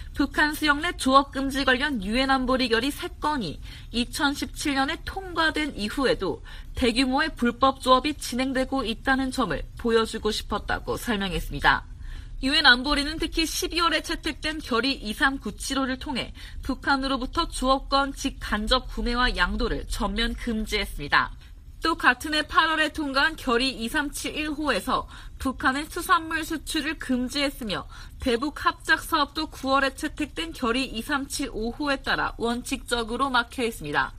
북한 수역 내 조업 금지 관련 유엔 안보리 결의 세 건이 이천십칠 년에 통과된 이후에도 대규모의 불법 조업이 진행되고 있다는 점을 보여주고 싶었다고 설명했습니다. 유엔 안보리는 특히 십이월에 채택된 결의 이삼구칠오를 통해 북한으로부터 조업권 직간접 구매와 양도를 전면 금지했습니다. 또 같은 해 팔월에 통과한 결의 이삼칠일호에서 북한의 수산물 수출을 금지했으며 대북 합작 사업도 구월에 채택된 결의 이삼칠오호에 따라 원칙적으로 막혀 있습니다.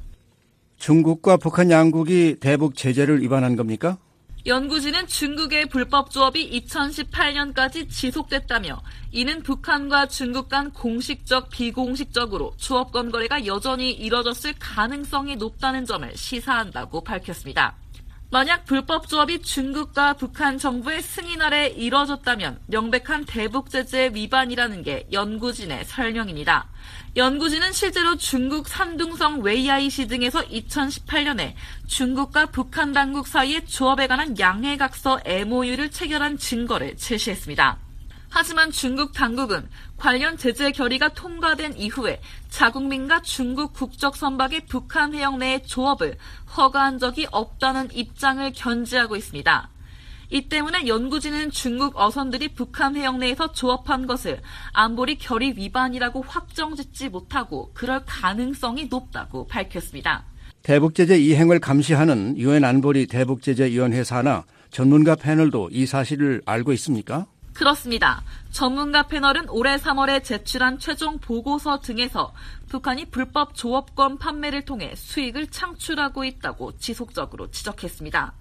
중국과 북한 양국이 대북 제재를 위반한 겁니까? 연구진은 중국의 불법 조업이 이천십팔 년까지 지속됐다며 이는 북한과 중국 간 공식적, 비공식적으로 조업권 거래가 여전히 이뤄졌을 가능성이 높다는 점을 시사한다고 밝혔습니다. 만약 불법 조업이 중국과 북한 정부의 승인 아래 이뤄졌다면 명백한 대북 제재 위반이라는 게 연구진의 설명입니다. 연구진은 실제로 중국 산둥성 웨이아이시 등에서 이천십팔 년에 중국과 북한 당국 사이의 조업에 관한 양해각서 엠오유를 체결한 증거를 제시했습니다. 하지만 중국 당국은 관련 제재 결의가 통과된 이후에 자국민과 중국 국적 선박의 북한 해역 내의 조업을 허가한 적이 없다는 입장을 견지하고 있습니다. 이 때문에 연구진은 중국 어선들이 북한 해역 내에서 조업한 것을 안보리 결의 위반이라고 확정짓지 못하고 그럴 가능성이 높다고 밝혔습니다. 대북제재 이행을 감시하는 유엔 안보리 대북제재위원회 산하 전문가 패널도 이 사실을 알고 있습니까? 그렇습니다. 전문가 패널은 올해 삼월에 제출한 최종 보고서 등에서 북한이 불법 조업권 판매를 통해 수익을 창출하고 있다고 지속적으로 지적했습니다.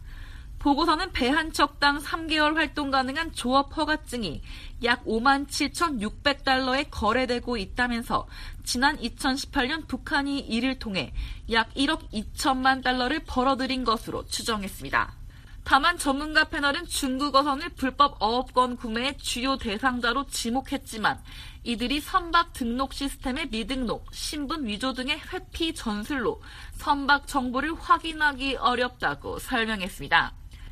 보고서는 배 한 척당 삼 개월 활동 가능한 조업 허가증이 약 오만 칠천육백 달러에 거래되고 있다면서 지난 이천십팔 년 북한이 이를 통해 약 일억 이천만 달러를 벌어들인 것으로 추정했습니다. 다만 전문가 패널은 중국 어선을 불법 어업권 구매의 주요 대상자로 지목했지만 이들이 선박 등록 시스템의 미등록, 신분 위조 등의 회피 전술로 선박 정보를 확인하기 어렵다고 설명했습니다.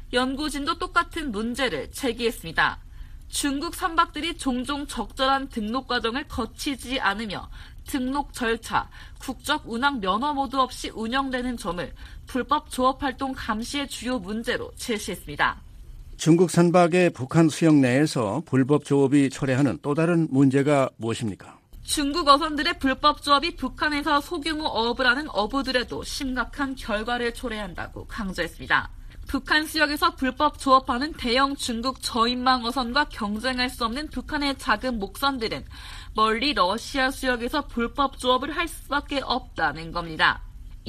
연구진도 똑같은 문제를 제기했습니다. 중국 선박들이 종종 적절한 등록 과정을 거치지 않으며 등록 절차, 국적 운항 면허 모두 없이 운영되는 점을 불법 조업 활동 감시의 주요 문제로 제시했습니다. 중국 선박의 북한 수역 내에서 불법 조업이 초래하는 또 다른 문제가 무엇입니까? 중국 어선들의 불법 조업이 북한에서 소규모 어업을 하는 어부들에도 심각한 결과를 초래한다고 강조했습니다. 북한 수역에서 불법 조업하는 대형 중국 저인망 어선과 경쟁할 수 없는 북한의 작은 목선들은 멀리 러시아 수역에서 불법 조업을 할 수밖에 없다는 겁니다.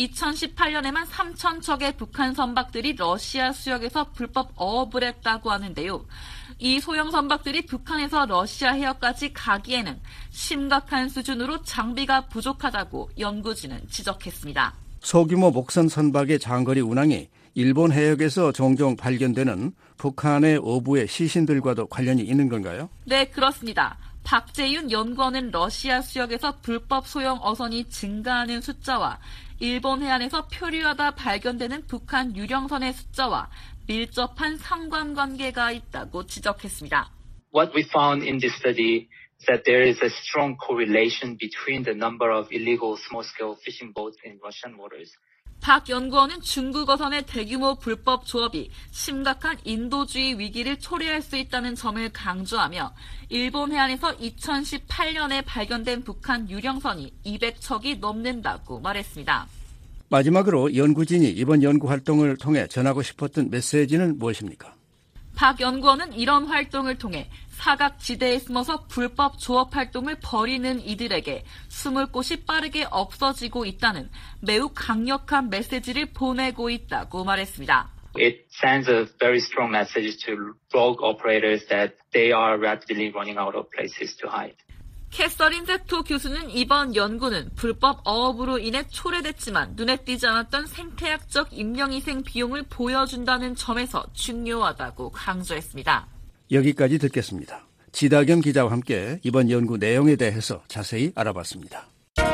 이천십팔 년에만 삼천 척의 북한 선박들이 러시아 수역에서 불법 어업을 했다고 하는데요. 이 소형 선박들이 북한에서 러시아 해역까지 가기에는 심각한 수준으로 장비가 부족하다고 연구진은 지적했습니다. 소규모 목선 선박의 장거리 운항이 일본 해역에서 종종 발견되는 북한의 어부의 시신들과도 관련이 있는 건가요? 네, 그렇습니다. 박재윤 연구원은 러시아 수역에서 불법 소형 어선이 증가하는 숫자와 일본 해안에서 표류하다 발견되는 북한 유령선의 숫자와 밀접한 상관관계가 있다고 지적했습니다. What we found in this study is that there is a strong correlation between the number of illegal small-scale fishing boats in Russian waters. 박 연구원은 중국 어선의 대규모 불법 조업이 심각한 인도주의 위기를 초래할 수 있다는 점을 강조하며 일본 해안에서 이천십팔 년에 발견된 북한 유령선이 이백 척이 넘는다고 말했습니다. 마지막으로 연구진이 이번 연구 활동을 통해 전하고 싶었던 메시지는 무엇입니까? 박 연구원은 이런 활동을 통해 사각지대에 숨어서 불법 조업 활동을 벌이는 이들에게 숨을 곳이 빠르게 없어지고 있다는 매우 강력한 메시지를 보내고 있다고 말했습니다. It sends a very strong message to rogue operators that they are rapidly running out of places to hide. 캐서린 세토 교수는 이번 연구는 불법 어업으로 인해 초래됐지만 눈에 띄지 않았던 생태학적 인명위생 비용을 보여준다는 점에서 중요하다고 강조했습니다. 여기까지 듣겠습니다. 지다겸 기자와 함께 이번 연구 내용에 대해서 자세히 알아봤습니다.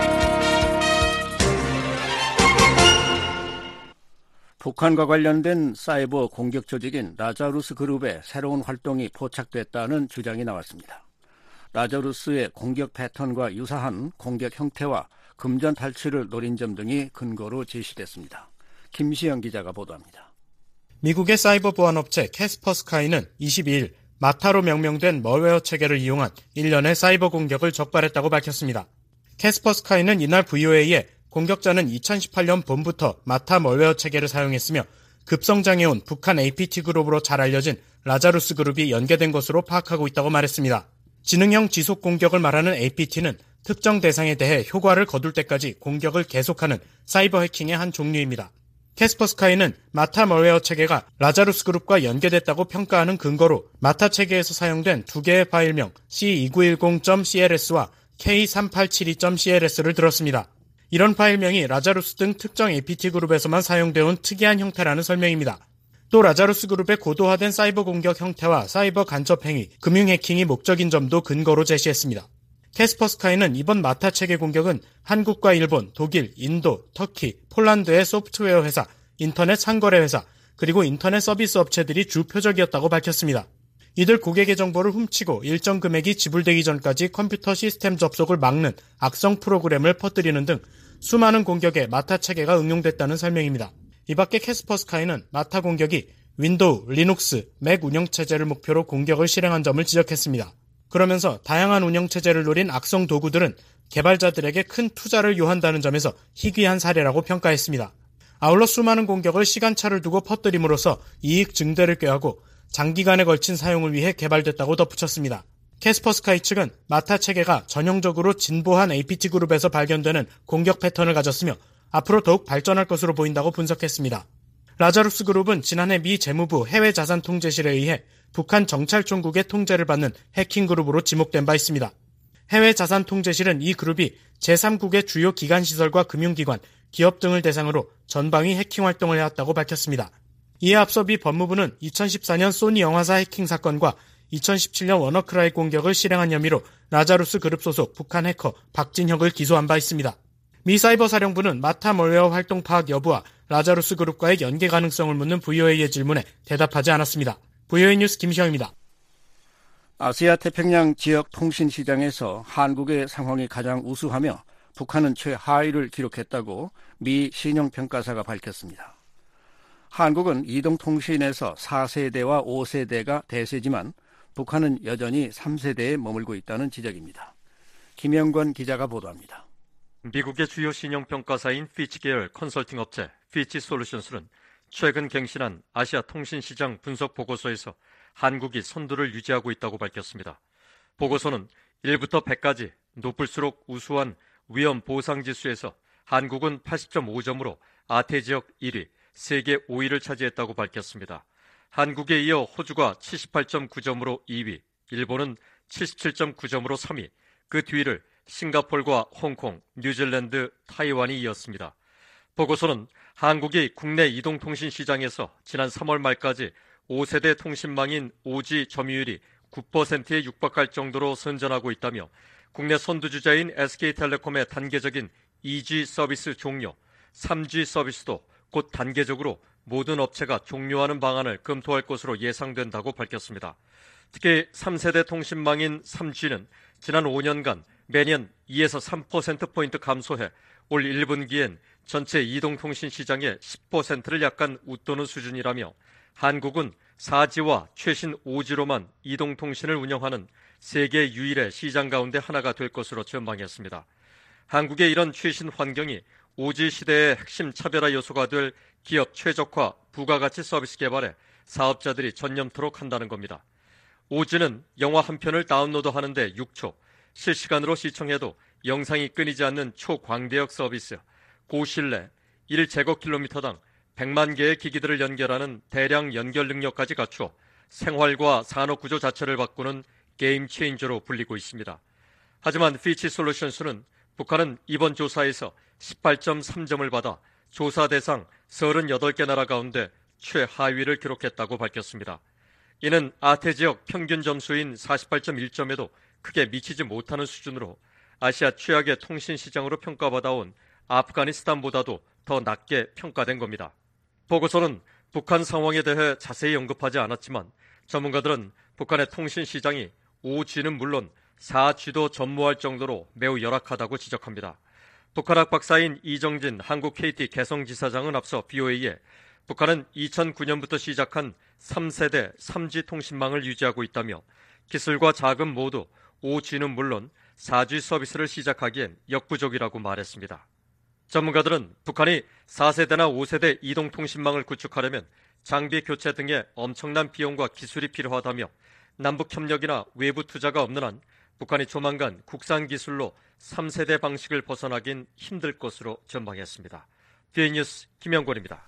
북한과 관련된 사이버 공격 조직인 라자루스 그룹의 새로운 활동이 포착됐다는 주장이 나왔습니다. 라자루스의 공격 패턴과 유사한 공격 형태와 금전 탈취를 노린 점 등이 근거로 제시됐습니다. 김시영 기자가 보도합니다. 미국의 사이버 보안업체 캐스퍼스카이는 이십이 일 마타로 명명된 멀웨어 체계를 이용한 일련의 사이버 공격을 적발했다고 밝혔습니다. 캐스퍼스카이는 이날 브이오에이에 공격자는 이천십팔 년 봄부터 마타 멀웨어 체계를 사용했으며 급성장해온 북한 에이피티 그룹으로 잘 알려진 라자루스 그룹이 연계된 것으로 파악하고 있다고 말했습니다. 지능형 지속 공격을 말하는 에이피티는 특정 대상에 대해 효과를 거둘 때까지 공격을 계속하는 사이버 해킹의 한 종류입니다. 캐스퍼스카이는 마타 멀웨어 체계가 라자루스 그룹과 연계됐다고 평가하는 근거로 마타 체계에서 사용된 두 개의 파일명 씨 이구일공 점 씨엘에스와 케이 삼팔칠이 점 씨엘에스를 들었습니다. 이런 파일명이 라자루스 등 특정 에이피티 그룹에서만 사용되어온 특이한 형태라는 설명입니다. 또 라자루스 그룹의 고도화된 사이버 공격 형태와 사이버 간첩 행위, 금융 해킹이 목적인 점도 근거로 제시했습니다. 캐스퍼스카이는 이번 마타 체계 공격은 한국과 일본, 독일, 인도, 터키, 폴란드의 소프트웨어 회사, 인터넷 상거래 회사, 그리고 인터넷 서비스 업체들이 주 표적이었다고 밝혔습니다. 이들 고객의 정보를 훔치고 일정 금액이 지불되기 전까지 컴퓨터 시스템 접속을 막는 악성 프로그램을 퍼뜨리는 등 수많은 공격에 마타 체계가 응용됐다는 설명입니다. 이 밖에 캐스퍼스카이는 마타 공격이 윈도우, 리눅스, 맥 운영체제를 목표로 공격을 실행한 점을 지적했습니다. 그러면서 다양한 운영체제를 노린 악성 도구들은 개발자들에게 큰 투자를 요한다는 점에서 희귀한 사례라고 평가했습니다. 아울러 수많은 공격을 시간차를 두고 퍼뜨림으로써 이익 증대를 꾀하고 장기간에 걸친 사용을 위해 개발됐다고 덧붙였습니다. 캐스퍼스카이 측은 마타 체계가 전형적으로 진보한 에이피티 그룹에서 발견되는 공격 패턴을 가졌으며 앞으로 더욱 발전할 것으로 보인다고 분석했습니다. 라자루스 그룹은 지난해 미 재무부 해외자산통제실에 의해 북한 정찰총국의 통제를 받는 해킹 그룹으로 지목된 바 있습니다. 해외자산통제실은 이 그룹이 제삼국의 주요 기관시설과 금융기관, 기업 등을 대상으로 전방위 해킹 활동을 해왔다고 밝혔습니다. 이에 앞서 미 법무부는 이천십사 년 소니 영화사 해킹 사건과 이천십칠 년 워너크라이 공격을 실행한 혐의로 라자루스 그룹 소속 북한 해커 박진혁을 기소한 바 있습니다. 미 사이버사령부는 마타 멀웨어 활동 파악 여부와 라자루스 그룹과의 연계 가능성을 묻는 브이오에이의 질문에 대답하지 않았습니다. 브이오에이 뉴스 김시영입니다. 아시아 태평양 지역 통신 시장에서 한국의 상황이 가장 우수하며 북한은 최하위를 기록했다고 미 신용평가사가 밝혔습니다. 한국은 이동통신에서 사 세대와 오 세대가 대세지만 북한은 여전히 삼 세대에 머물고 있다는 지적입니다. 김영권 기자가 보도합니다. 미국의 주요 신용평가사인 피치 계열 컨설팅 업체 피치 솔루션스는 최근 갱신한 아시아 통신시장 분석 보고서에서 한국이 선두를 유지하고 있다고 밝혔습니다. 보고서는 일부터 백까지 높을수록 우수한 위험 보상 지수에서 한국은 팔십 점 오 점으로 아태 지역 일 위, 세계 오 위를 차지했다고 밝혔습니다. 한국에 이어 호주가 칠십팔 점 구 점으로 이 위, 일본은 칠십칠 점 구 점으로 삼 위, 그 뒤를 싱가포르와 홍콩, 뉴질랜드, 타이완이 이었습니다. 보고서는 한국이 국내 이동통신 시장에서 지난 삼월 말까지 오 세대 통신망인 오지 점유율이 구 퍼센트에 육박할 정도로 선전하고 있다며 국내 선두주자인 에스케이텔레콤의 단계적인 이지 서비스 종료, 삼지 서비스도 곧 단계적으로 모든 업체가 종료하는 방안을 검토할 것으로 예상된다고 밝혔습니다. 특히 삼 세대 통신망인 삼지는 지난 오 년간 매년 이에서 삼 퍼센트포인트 감소해 올 일 분기엔 전체 이동통신 시장의 십 퍼센트를 약간 웃도는 수준이라며 한국은 사지와 최신 오지로만 이동통신을 운영하는 세계 유일의 시장 가운데 하나가 될 것으로 전망했습니다. 한국의 이런 최신 환경이 오지 시대의 핵심 차별화 요소가 될 기업 최적화 부가가치 서비스 개발에 사업자들이 전념토록 한다는 겁니다. 오지는 영화 한 편을 다운로드하는데 육 초, 실시간으로 시청해도 영상이 끊이지 않는 초광대역 서비스, 고신뢰, 일 제곱킬로미터당 백만 개의 기기들을 연결하는 대량 연결 능력까지 갖추어 생활과 산업 구조 자체를 바꾸는 게임 체인저로 불리고 있습니다. 하지만 피치 솔루션스는 북한은 이번 조사에서 십팔 점 삼 점을 받아 조사 대상 서른여덟 개 나라 가운데 최하위를 기록했다고 밝혔습니다. 이는 아태 지역 평균 점수인 사십팔 점 일 점에도 크게 미치지 못하는 수준으로 아시아 최악의 통신 시장으로 평가받아온 아프가니스탄보다도 더 낮게 평가된 겁니다. 보고서는 북한 상황에 대해 자세히 언급하지 않았지만 전문가들은 북한의 통신 시장이 오지는 물론 사지도 전무할 정도로 매우 열악하다고 지적합니다. 북한학 박사인 이정진 한국 케이티 개성지사장은 앞서 브이오에이에 북한은 이천구 년부터 시작한 삼 세대 삼지 통신망을 유지하고 있다며 기술과 자금 모두 오지는 물론 사지 서비스를 시작하기엔 역부족이라고 말했습니다. 전문가들은 북한이 사 세대나 오 세대 이동통신망을 구축하려면 장비 교체 등의 엄청난 비용과 기술이 필요하다며 남북협력이나 외부 투자가 없는 한 북한이 조만간 국산 기술로 삼 세대 방식을 벗어나긴 힘들 것으로 전망했습니다. 브이오에이 뉴스 김영권입니다.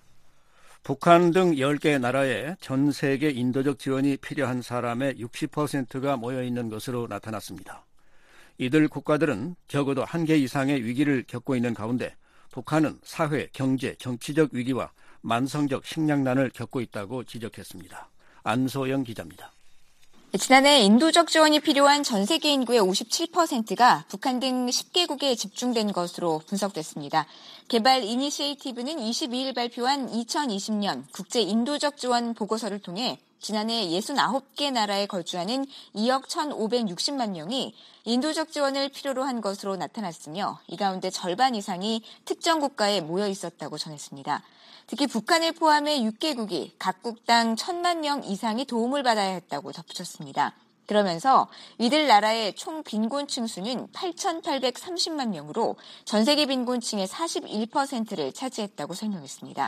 북한 등 열 개 나라에 전 세계 인도적 지원이 필요한 사람의 육십 퍼센트가 모여있는 것으로 나타났습니다. 이들 국가들은 적어도 한 개 이상의 위기를 겪고 있는 가운데 북한은 사회, 경제, 정치적 위기와 만성적 식량난을 겪고 있다고 지적했습니다. 안소영 기자입니다. 지난해 인도적 지원이 필요한 전 세계 인구의 오십칠 퍼센트가 북한 등 십 개국에 집중된 것으로 분석됐습니다. 개발 이니시에이티브는 이십이 일 발표한 이천이십 년 국제 인도적 지원 보고서를 통해 지난해 육십구 개 나라에 거주하는 이억 천오백육십만 명이 인도적 지원을 필요로 한 것으로 나타났으며 이 가운데 절반 이상이 특정 국가에 모여 있었다고 전했습니다. 특히 북한을 포함해 육 개국이 각국당 천만 명 이상이 도움을 받아야 했다고 덧붙였습니다. 그러면서 이들 나라의 총 빈곤층 수는 팔천팔백삼십만 명으로 전 세계 빈곤층의 사십일 퍼센트를 차지했다고 설명했습니다.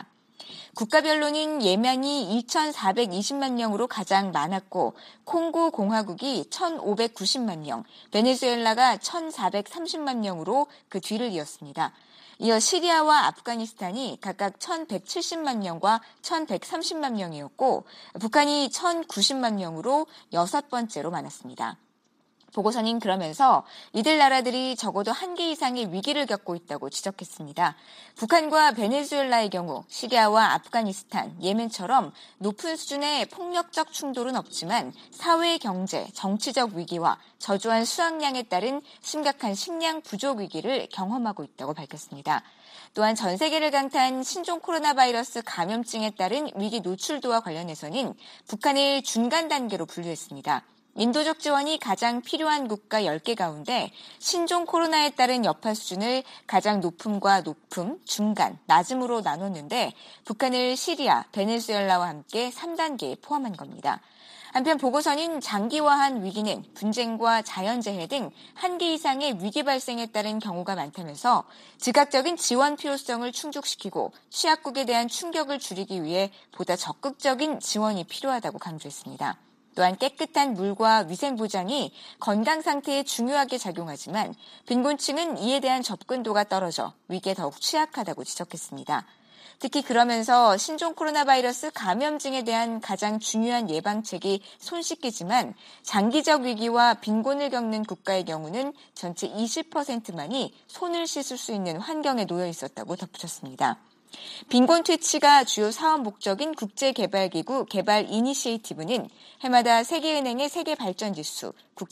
국가별로는 예멘이 이천사백이십만 명으로 가장 많았고 콩고 공화국이 천오백구십만 명, 베네수엘라가 천사백삼십만 명으로 그 뒤를 이었습니다. 이어 시리아와 아프가니스탄이 각각 천백칠십만 명과 천백삼십만 명이었고 북한이 천구십만 명으로 여섯 번째로 많았습니다. 보고서는 그러면서 이들 나라들이 적어도 한 개 이상의 위기를 겪고 있다고 지적했습니다. 북한과 베네수엘라의 경우 시리아와 아프가니스탄, 예멘처럼 높은 수준의 폭력적 충돌은 없지만 사회, 경제, 정치적 위기와 저조한 수확량에 따른 심각한 식량 부족 위기를 경험하고 있다고 밝혔습니다. 또한 전 세계를 강타한 신종 코로나 바이러스 감염증에 따른 위기 노출도와 관련해서는 북한을 중간 단계로 분류했습니다. 인도적 지원이 가장 필요한 국가 열 개 가운데 신종 코로나에 따른 여파 수준을 가장 높음과 높음, 중간, 낮음으로 나눴는데 북한을 시리아, 베네수엘라와 함께 삼 단계에 포함한 겁니다. 한편 보고서는 장기화한 위기는 분쟁과 자연재해 등 한 개 이상의 위기 발생에 따른 경우가 많다면서 즉각적인 지원 필요성을 충족시키고 취약국에 대한 충격을 줄이기 위해 보다 적극적인 지원이 필요하다고 강조했습니다. 또한 깨끗한 물과 위생 보장이 건강 상태에 중요하게 작용하지만 빈곤층은 이에 대한 접근도가 떨어져 위기에 더욱 취약하다고 지적했습니다. 특히 그러면서 신종 코로나 바이러스 감염증에 대한 가장 중요한 예방책이 손 씻기지만 장기적 위기와 빈곤을 겪는 국가의 경우는 전체 이십 퍼센트만이 손을 씻을 수 있는 환경에 놓여 있었다고 덧붙였습니다. 빈곤 퇴치가 주요 사업 목적인 국제개발기구 개발 이니시에이티브는 해마다 세계은행의 세계발전지수,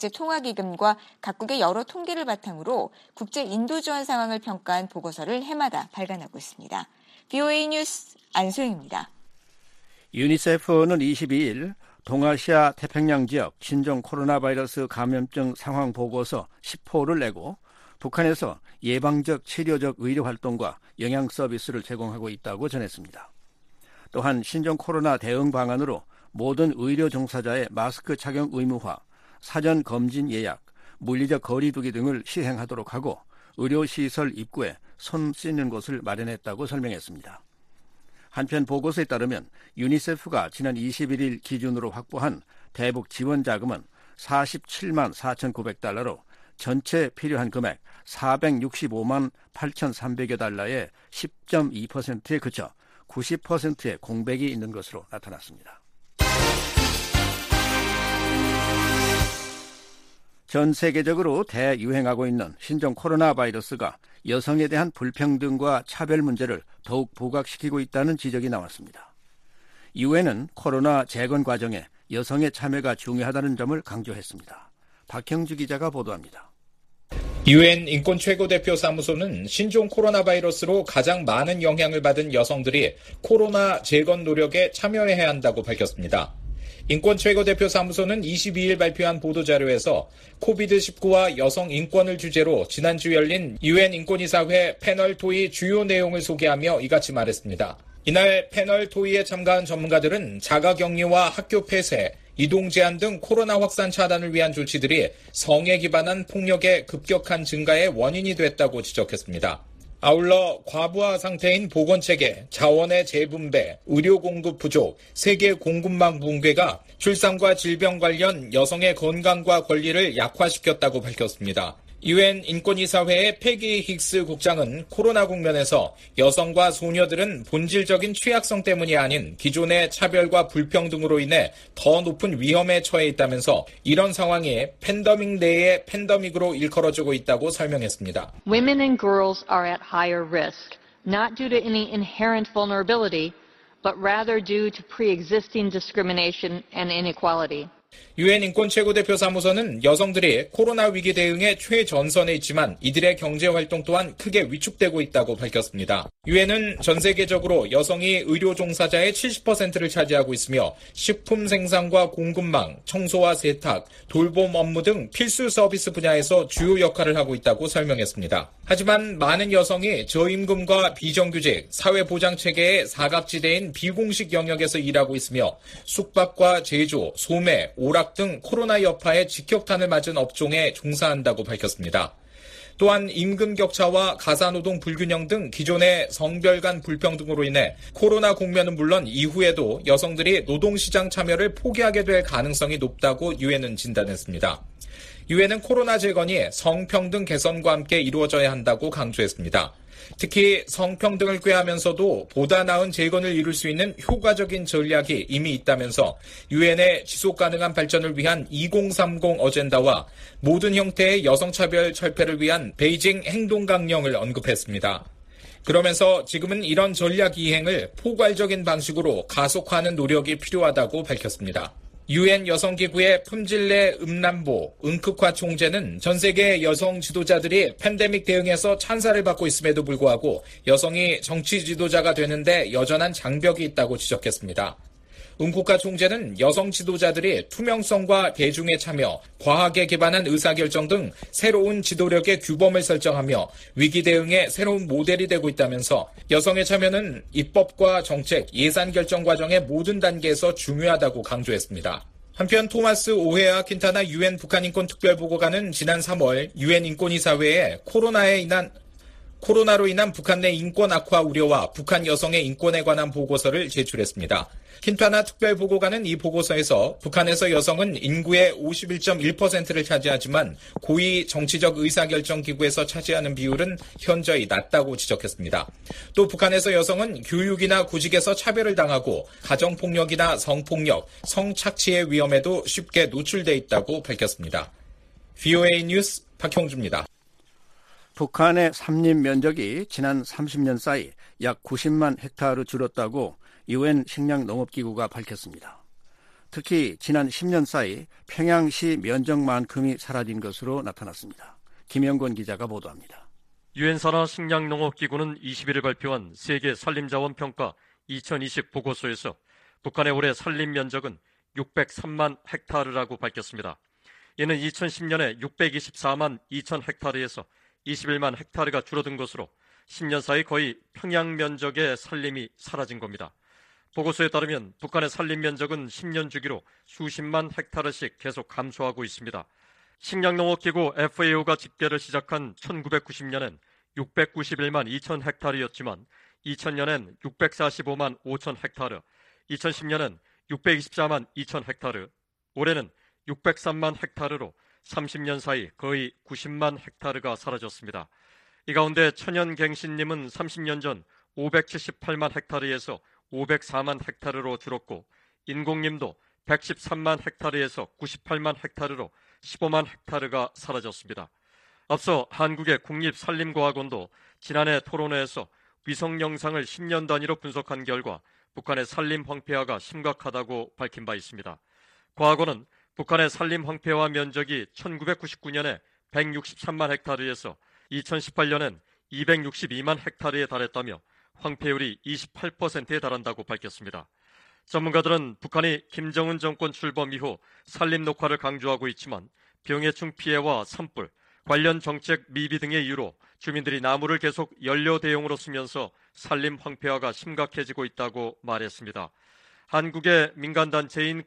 국제통화기금과 각국의 여러 통계를 바탕으로 국제 인도 지원 상황을 평가한 보고서를 해마다 발간하고 있습니다. 비오에이 뉴스 안소영입니다. 유니세프는 이십이일 동아시아 태평양 지역 신종 코로나 바이러스 감염증 상황 보고서 십 호를 내고 북한에서 예방적 치료적 의료 활동과 영양 서비스를 제공하고 있다고 전했습니다. 또한 신종 코로나 대응 방안으로 모든 의료 종사자의 마스크 착용 의무화, 사전 검진 예약, 물리적 거리 두기 등을 시행하도록 하고 의료시설 입구에 손 씻는 곳을 마련했다고 설명했습니다. 한편 보고서에 따르면 유니세프가 지난 이십일일 기준으로 확보한 대북 지원 자금은 사십칠만 사천구백 달러로 전체 필요한 금액 사백육십오만 팔천삼백여 달러의 십 점 이 퍼센트에 그쳐 구십 퍼센트의 공백이 있는 것으로 나타났습니다. 전 세계적으로 대유행하고 있는 신종 코로나 바이러스가 여성에 대한 불평등과 차별 문제를 더욱 부각시키고 있다는 지적이 나왔습니다. 유엔은 코로나 재건 과정에 여성의 참여가 중요하다는 점을 강조했습니다. 박형주 기자가 보도합니다. 유엔 인권 최고대표 사무소는 신종 코로나 바이러스로 가장 많은 영향을 받은 여성들이 코로나 재건 노력에 참여해야 한다고 밝혔습니다. 인권 최고대표 사무소는 이십이일 발표한 보도자료에서 코비드 십구와 여성 인권을 주제로 지난주 열린 유엔 인권이사회 패널 토의 주요 내용을 소개하며 이같이 말했습니다. 이날 패널 토의에 참가한 전문가들은 자가격리와 학교 폐쇄, 이동 제한 등 코로나 확산 차단을 위한 조치들이 성에 기반한 폭력의 급격한 증가의 원인이 됐다고 지적했습니다. 아울러 과부하 상태인 보건체계, 자원의 재분배, 의료 공급 부족, 세계 공급망 붕괴가 출산과 질병 관련 여성의 건강과 권리를 약화시켰다고 밝혔습니다. 유엔 인권이사회의 패기 힉스 국장은 코로나 국면에서 여성과 소녀들은 본질적인 취약성 때문이 아닌 기존의 차별과 불평등으로 인해 더 높은 위험에 처해 있다면서 이런 상황이 팬데믹 내의 팬데믹으로 일컬어지고 있다고 설명했습니다. Women and girls are at higher risk, not due to any inherent vulnerability, but rather due to pre-existing discrimination and inequality. 유엔 인권 최고대표 사무소는 여성들이 코로나 위기 대응의 최전선에 있지만 이들의 경제 활동 또한 크게 위축되고 있다고 밝혔습니다. 유엔은 전 세계적으로 여성이 의료 종사자의 칠십 퍼센트를 차지하고 있으며 식품 생산과 공급망, 청소와 세탁, 돌봄 업무 등 필수 서비스 분야에서 주요 역할을 하고 있다고 설명했습니다. 하지만 많은 여성이 저임금과 비정규직, 사회보장체계의 사각지대인 비공식 영역에서 일하고 있으며 숙박과 제조, 소매, 오락 등 코로나 여파에 직격탄을 맞은 업종에 종사한다고 밝혔습니다. 또한 임금 격차와 가사노동 불균형 등 기존의 성별 간 불평등으로 인해 코로나 국면은 물론 이후에도 여성들이 노동시장 참여를 포기하게 될 가능성이 높다고 유엔은 진단했습니다. 유엔은 코로나 재건이 성평등 개선과 함께 이루어져야 한다고 강조했습니다. 특히 성평등을 꾀하면서도 보다 나은 재건을 이룰 수 있는 효과적인 전략이 이미 있다면서 유엔의 지속가능한 발전을 위한 이공삼공 어젠다와 모든 형태의 여성차별 철폐를 위한 베이징 행동강령을 언급했습니다. 그러면서 지금은 이런 전략 이행을 포괄적인 방식으로 가속화하는 노력이 필요하다고 밝혔습니다. 유엔 여성기구의 품질내 음란보 은크화 총재는 전 세계 여성 지도자들이 팬데믹 대응에서 찬사를 받고 있음에도 불구하고 여성이 정치 지도자가 되는데 여전한 장벽이 있다고 지적했습니다. 은쿠카 총재는 여성 지도자들이 투명성과 대중의 참여, 과학에 기반한 의사결정 등 새로운 지도력의 규범을 설정하며 위기 대응의 새로운 모델이 되고 있다면서 여성의 참여는 입법과 정책, 예산 결정 과정의 모든 단계에서 중요하다고 강조했습니다. 한편 토마스 오헤아 킨타나 유엔 북한 인권 특별보고관은 지난 삼월 유엔 인권이사회에 코로나에 인한 코로나로 인한 북한 내 인권 악화 우려와 북한 여성의 인권에 관한 보고서를 제출했습니다. 킨타나 특별보고관은 이 보고서에서 북한에서 여성은 인구의 오십일 점 일 퍼센트를 차지하지만 고위 정치적 의사결정 기구에서 차지하는 비율은 현저히 낮다고 지적했습니다. 또 북한에서 여성은 교육이나 구직에서 차별을 당하고 가정폭력이나 성폭력, 성착취의 위험에도 쉽게 노출돼 있다고 밝혔습니다. 브이오에이 뉴스 박형주입니다. 북한의 삼림 면적이 지난 삼십 년 사이 약 구십만 헥타르 줄었다고 유엔 식량농업기구가 밝혔습니다. 특히 지난 십 년 사이 평양시 면적만큼이 사라진 것으로 나타났습니다. 김영권 기자가 보도합니다. 유엔 산하 식량농업기구는 이십일 일 발표한 세계 산림자원 평가 이천이십 보고서에서 북한의 올해 산림 면적은 육백삼만 헥타르라고 밝혔습니다. 이는 이천십 년에 육백이십사만 이천 헥타르에서 이십일만 헥타르가 줄어든 것으로 십 년 사이 거의 평양 면적의 산림이 사라진 겁니다. 보고서에 따르면 북한의 산림 면적은 십 년 주기로 수십만 헥타르씩 계속 감소하고 있습니다. 식량농업기구 에프에이오가 집계를 시작한 천구백구십 년엔 육백구십일만 이천 헥타르였지만 이천 년엔 육백사십오만 오천 헥타르, 이천십 년엔 육백이십사만 이천 헥타르, 올해는 육백삼만 헥타르로 삼십 년 사이 거의 구십만 헥타르가 사라졌습니다. 이 가운데 천연갱신님은 삼십 년 전 오백칠십팔만 헥타르에서 오백사만 헥타르로 줄었고 인공님도 백십삼만 헥타르에서 구십팔만 헥타르로 십오만 헥타르가 사라졌습니다. 앞서 한국의 국립산림과학원도 지난해 토론회에서 위성 영상을 십 년 단위로 분석한 결과 북한의 산림 황폐화가 심각하다고 밝힌 바 있습니다. 과학원은 북한의 산림 황폐화 면적이 천구백구십구 년에 백육십삼만 헥타르에서 이천십팔 년엔 이백육십이만 헥타르에 달했다며 황폐율이 이십팔 퍼센트에 달한다고 밝혔습니다. 전문가들은 북한이 김정은 정권 출범 이후 산림 녹화를 강조하고 있지만 병해충 피해와 산불, 관련 정책 미비 등의 이유로 주민들이 나무를 계속 연료 대용으로 쓰면서 산림 황폐화가 심각해지고 있다고 말했습니다. 한국의 민간단체인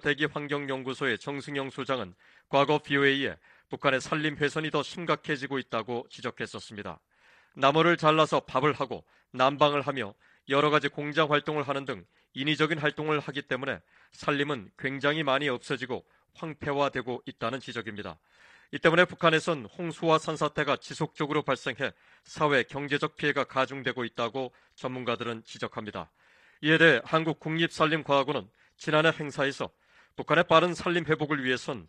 고려대기환경연구소의 정승영 소장은 과거 브이오에이에 북한의 산림 훼손이 더 심각해지고 있다고 지적했었습니다. 나무를 잘라서 밥을 하고 난방을 하며 여러 가지 공장 활동을 하는 등 인위적인 활동을 하기 때문에 산림은 굉장히 많이 없어지고 황폐화되고 있다는 지적입니다. 이 때문에 북한에선 홍수와 산사태가 지속적으로 발생해 사회 경제적 피해가 가중되고 있다고 전문가들은 지적합니다. 이에 대해 한국국립산림과학원은 지난해 행사에서 북한의 빠른 산림 회복을 위해선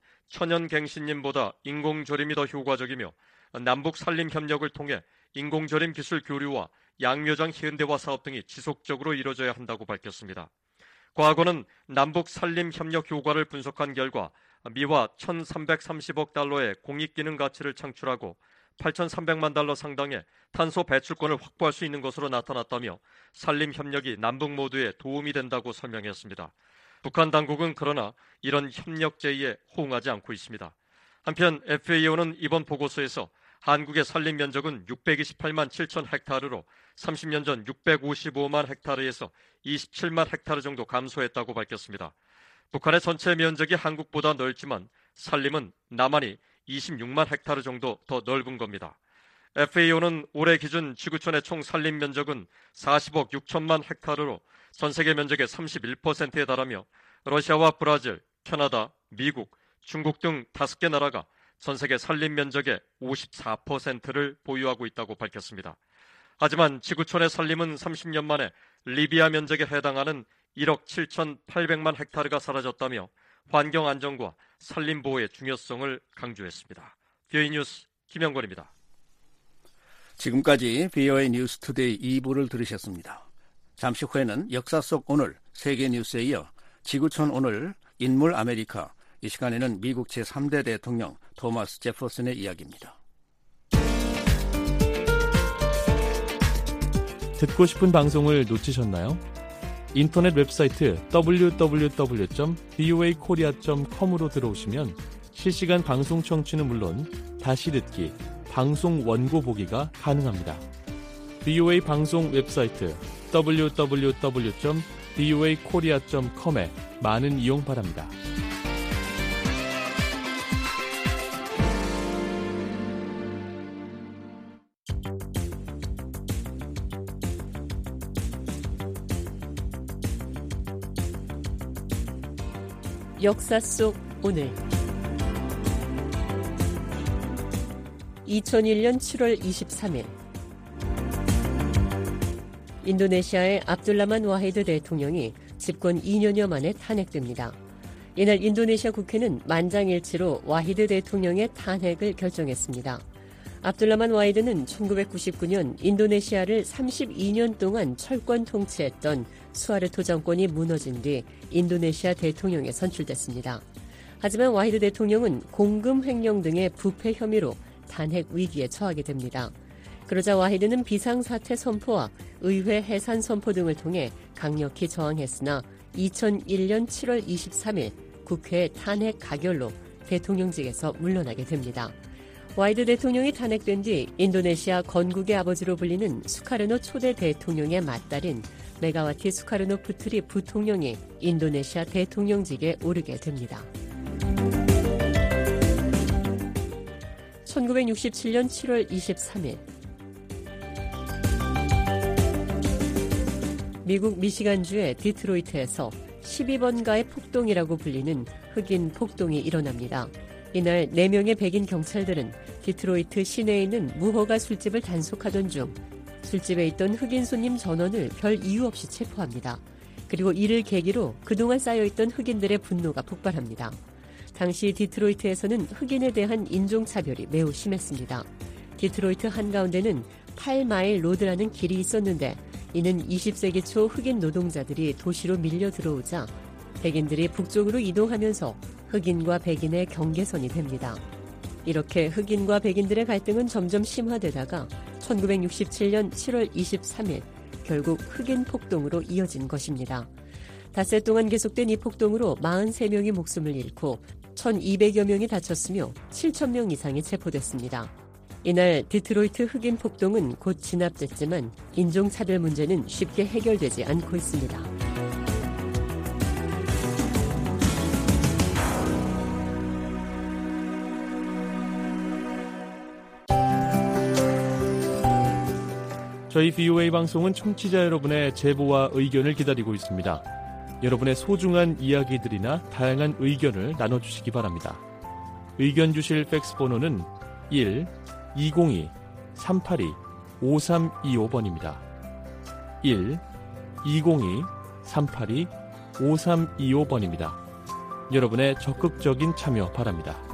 천연갱신님보다 인공조림이 더 효과적이며 남북 산림 협력을 통해 인공조림 기술 교류와 양묘장 현대화 사업 등이 지속적으로 이루어져야 한다고 밝혔습니다. 과거는 남북 산림 협력 효과를 분석한 결과 미화 천삼백삼십억 달러의 공익기능 가치를 창출하고 팔천삼백만 달러 상당의 탄소 배출권을 확보할 수 있는 것으로 나타났다며 산림 협력이 남북 모두에 도움이 된다고 설명했습니다. 북한 당국은 그러나 이런 협력 제의에 호응하지 않고 있습니다. 한편 에프에이오는 이번 보고서에서 한국의 산림 면적은 육백이십팔만 칠천 헥타르로 삼십 년 전 육백오십오만 헥타르에서 이십칠만 헥타르 정도 감소했다고 밝혔습니다. 북한의 전체 면적이 한국보다 넓지만 산림은 남한이 이십육만 헥타르 정도 더 넓은 겁니다. 에프에이오는 올해 기준 지구촌의 총 산림 면적은 사십억 육천만 헥타르로 전 세계 면적의 삼십일 퍼센트에 달하며 러시아와 브라질, 캐나다, 미국, 중국 등 다섯 개 나라가 전 세계 산림 면적의 오십사 퍼센트를 보유하고 있다고 밝혔습니다. 하지만 지구촌의 산림은 삼십 년 만에 리비아 면적에 해당하는 일억 칠천팔백만 헥타르가 사라졌다며 환경 안정과 산림 보호의 중요성을 강조했습니다. 비오에이 뉴스 김영권입니다. 지금까지 비오에이 뉴스 투데이 이 부를 들으셨습니다. 잠시 후에는 역사 속 오늘 세계 뉴스에 이어 지구촌 오늘 인물 아메리카, 이 시간에는 미국 제삼 대 대통령 토마스 제퍼슨의 이야기입니다. 듣고 싶은 방송을 놓치셨나요? 인터넷 웹사이트 더블유 더블유 더블유 점 비오에이 코리아 점 컴으로 들어오시면 실시간 방송 청취는 물론 다시 듣기, 방송 원고 보기가 가능합니다. 비오에이 방송 웹사이트 더블유 더블유 더블유 점 비오에이 코리아 점 컴에 많은 이용 바랍니다. 역사 속 오늘 이천일 년 칠월 이십삼일 인도네시아의 압둘라만 와히드 대통령이 집권 이 년여 만에 탄핵됩니다. 이날 인도네시아 국회는 만장일치로 와히드 대통령의 탄핵을 결정했습니다. 압둘라만 와히드는 천구백구십구 년 인도네시아를 삼십이 년 동안 철권 통치했던 수하르토 정권이 무너진 뒤 인도네시아 대통령에 선출됐습니다. 하지만 와히드 대통령은 공금 횡령 등의 부패 혐의로 탄핵 위기에 처하게 됩니다. 그러자 와히드는 비상사태 선포와 의회 해산 선포 등을 통해 강력히 저항했으나 이천일 년 칠월 이십삼일 국회 탄핵 가결로 대통령직에서 물러나게 됩니다. 와히드 대통령이 탄핵된 뒤 인도네시아 건국의 아버지로 불리는 수카르노 초대 대통령의 맏딸인 메가와티 수카르노 푸트리 부통령이 인도네시아 대통령직에 오르게 됩니다. 천구백육십칠 년 칠월 이십삼일 미국 미시간주의 디트로이트에서 십이 번가의 폭동이라고 불리는 흑인 폭동이 일어납니다. 이날 네 명의 백인 경찰들은 디트로이트 시내에 있는 무허가 술집을 단속하던 중 술집에 있던 흑인 손님 전원을 별 이유 없이 체포합니다. 그리고 이를 계기로 그동안 쌓여있던 흑인들의 분노가 폭발합니다. 당시 디트로이트에서는 흑인에 대한 인종차별이 매우 심했습니다. 디트로이트 한가운데는 팔 마일 로드라는 길이 있었는데 이는 이십 세기 초 흑인 노동자들이 도시로 밀려 들어오자 백인들이 북쪽으로 이동하면서 흑인과 백인의 경계선이 됩니다. 이렇게 흑인과 백인들의 갈등은 점점 심화되다가 천구백육십칠 년 칠월 이십삼일 결국 흑인 폭동으로 이어진 것입니다. 닷새 동안 계속된 이 폭동으로 사십삼 명이 목숨을 잃고 천이백여 명이 다쳤으며 칠천 명 이상이 체포됐습니다. 이날 디트로이트 흑인 폭동은 곧 진압됐지만 인종차별 문제는 쉽게 해결되지 않고 있습니다. 저희 비오에이 방송은 청취자 여러분의 제보와 의견을 기다리고 있습니다. 여러분의 소중한 이야기들이나 다양한 의견을 나눠주시기 바랍니다. 의견 주실 팩스 번호는 일 이공이 삼팔이 오삼이오 번입니다. 일 이공이 삼팔이 오삼이오 번입니다. 여러분의 적극적인 참여 바랍니다.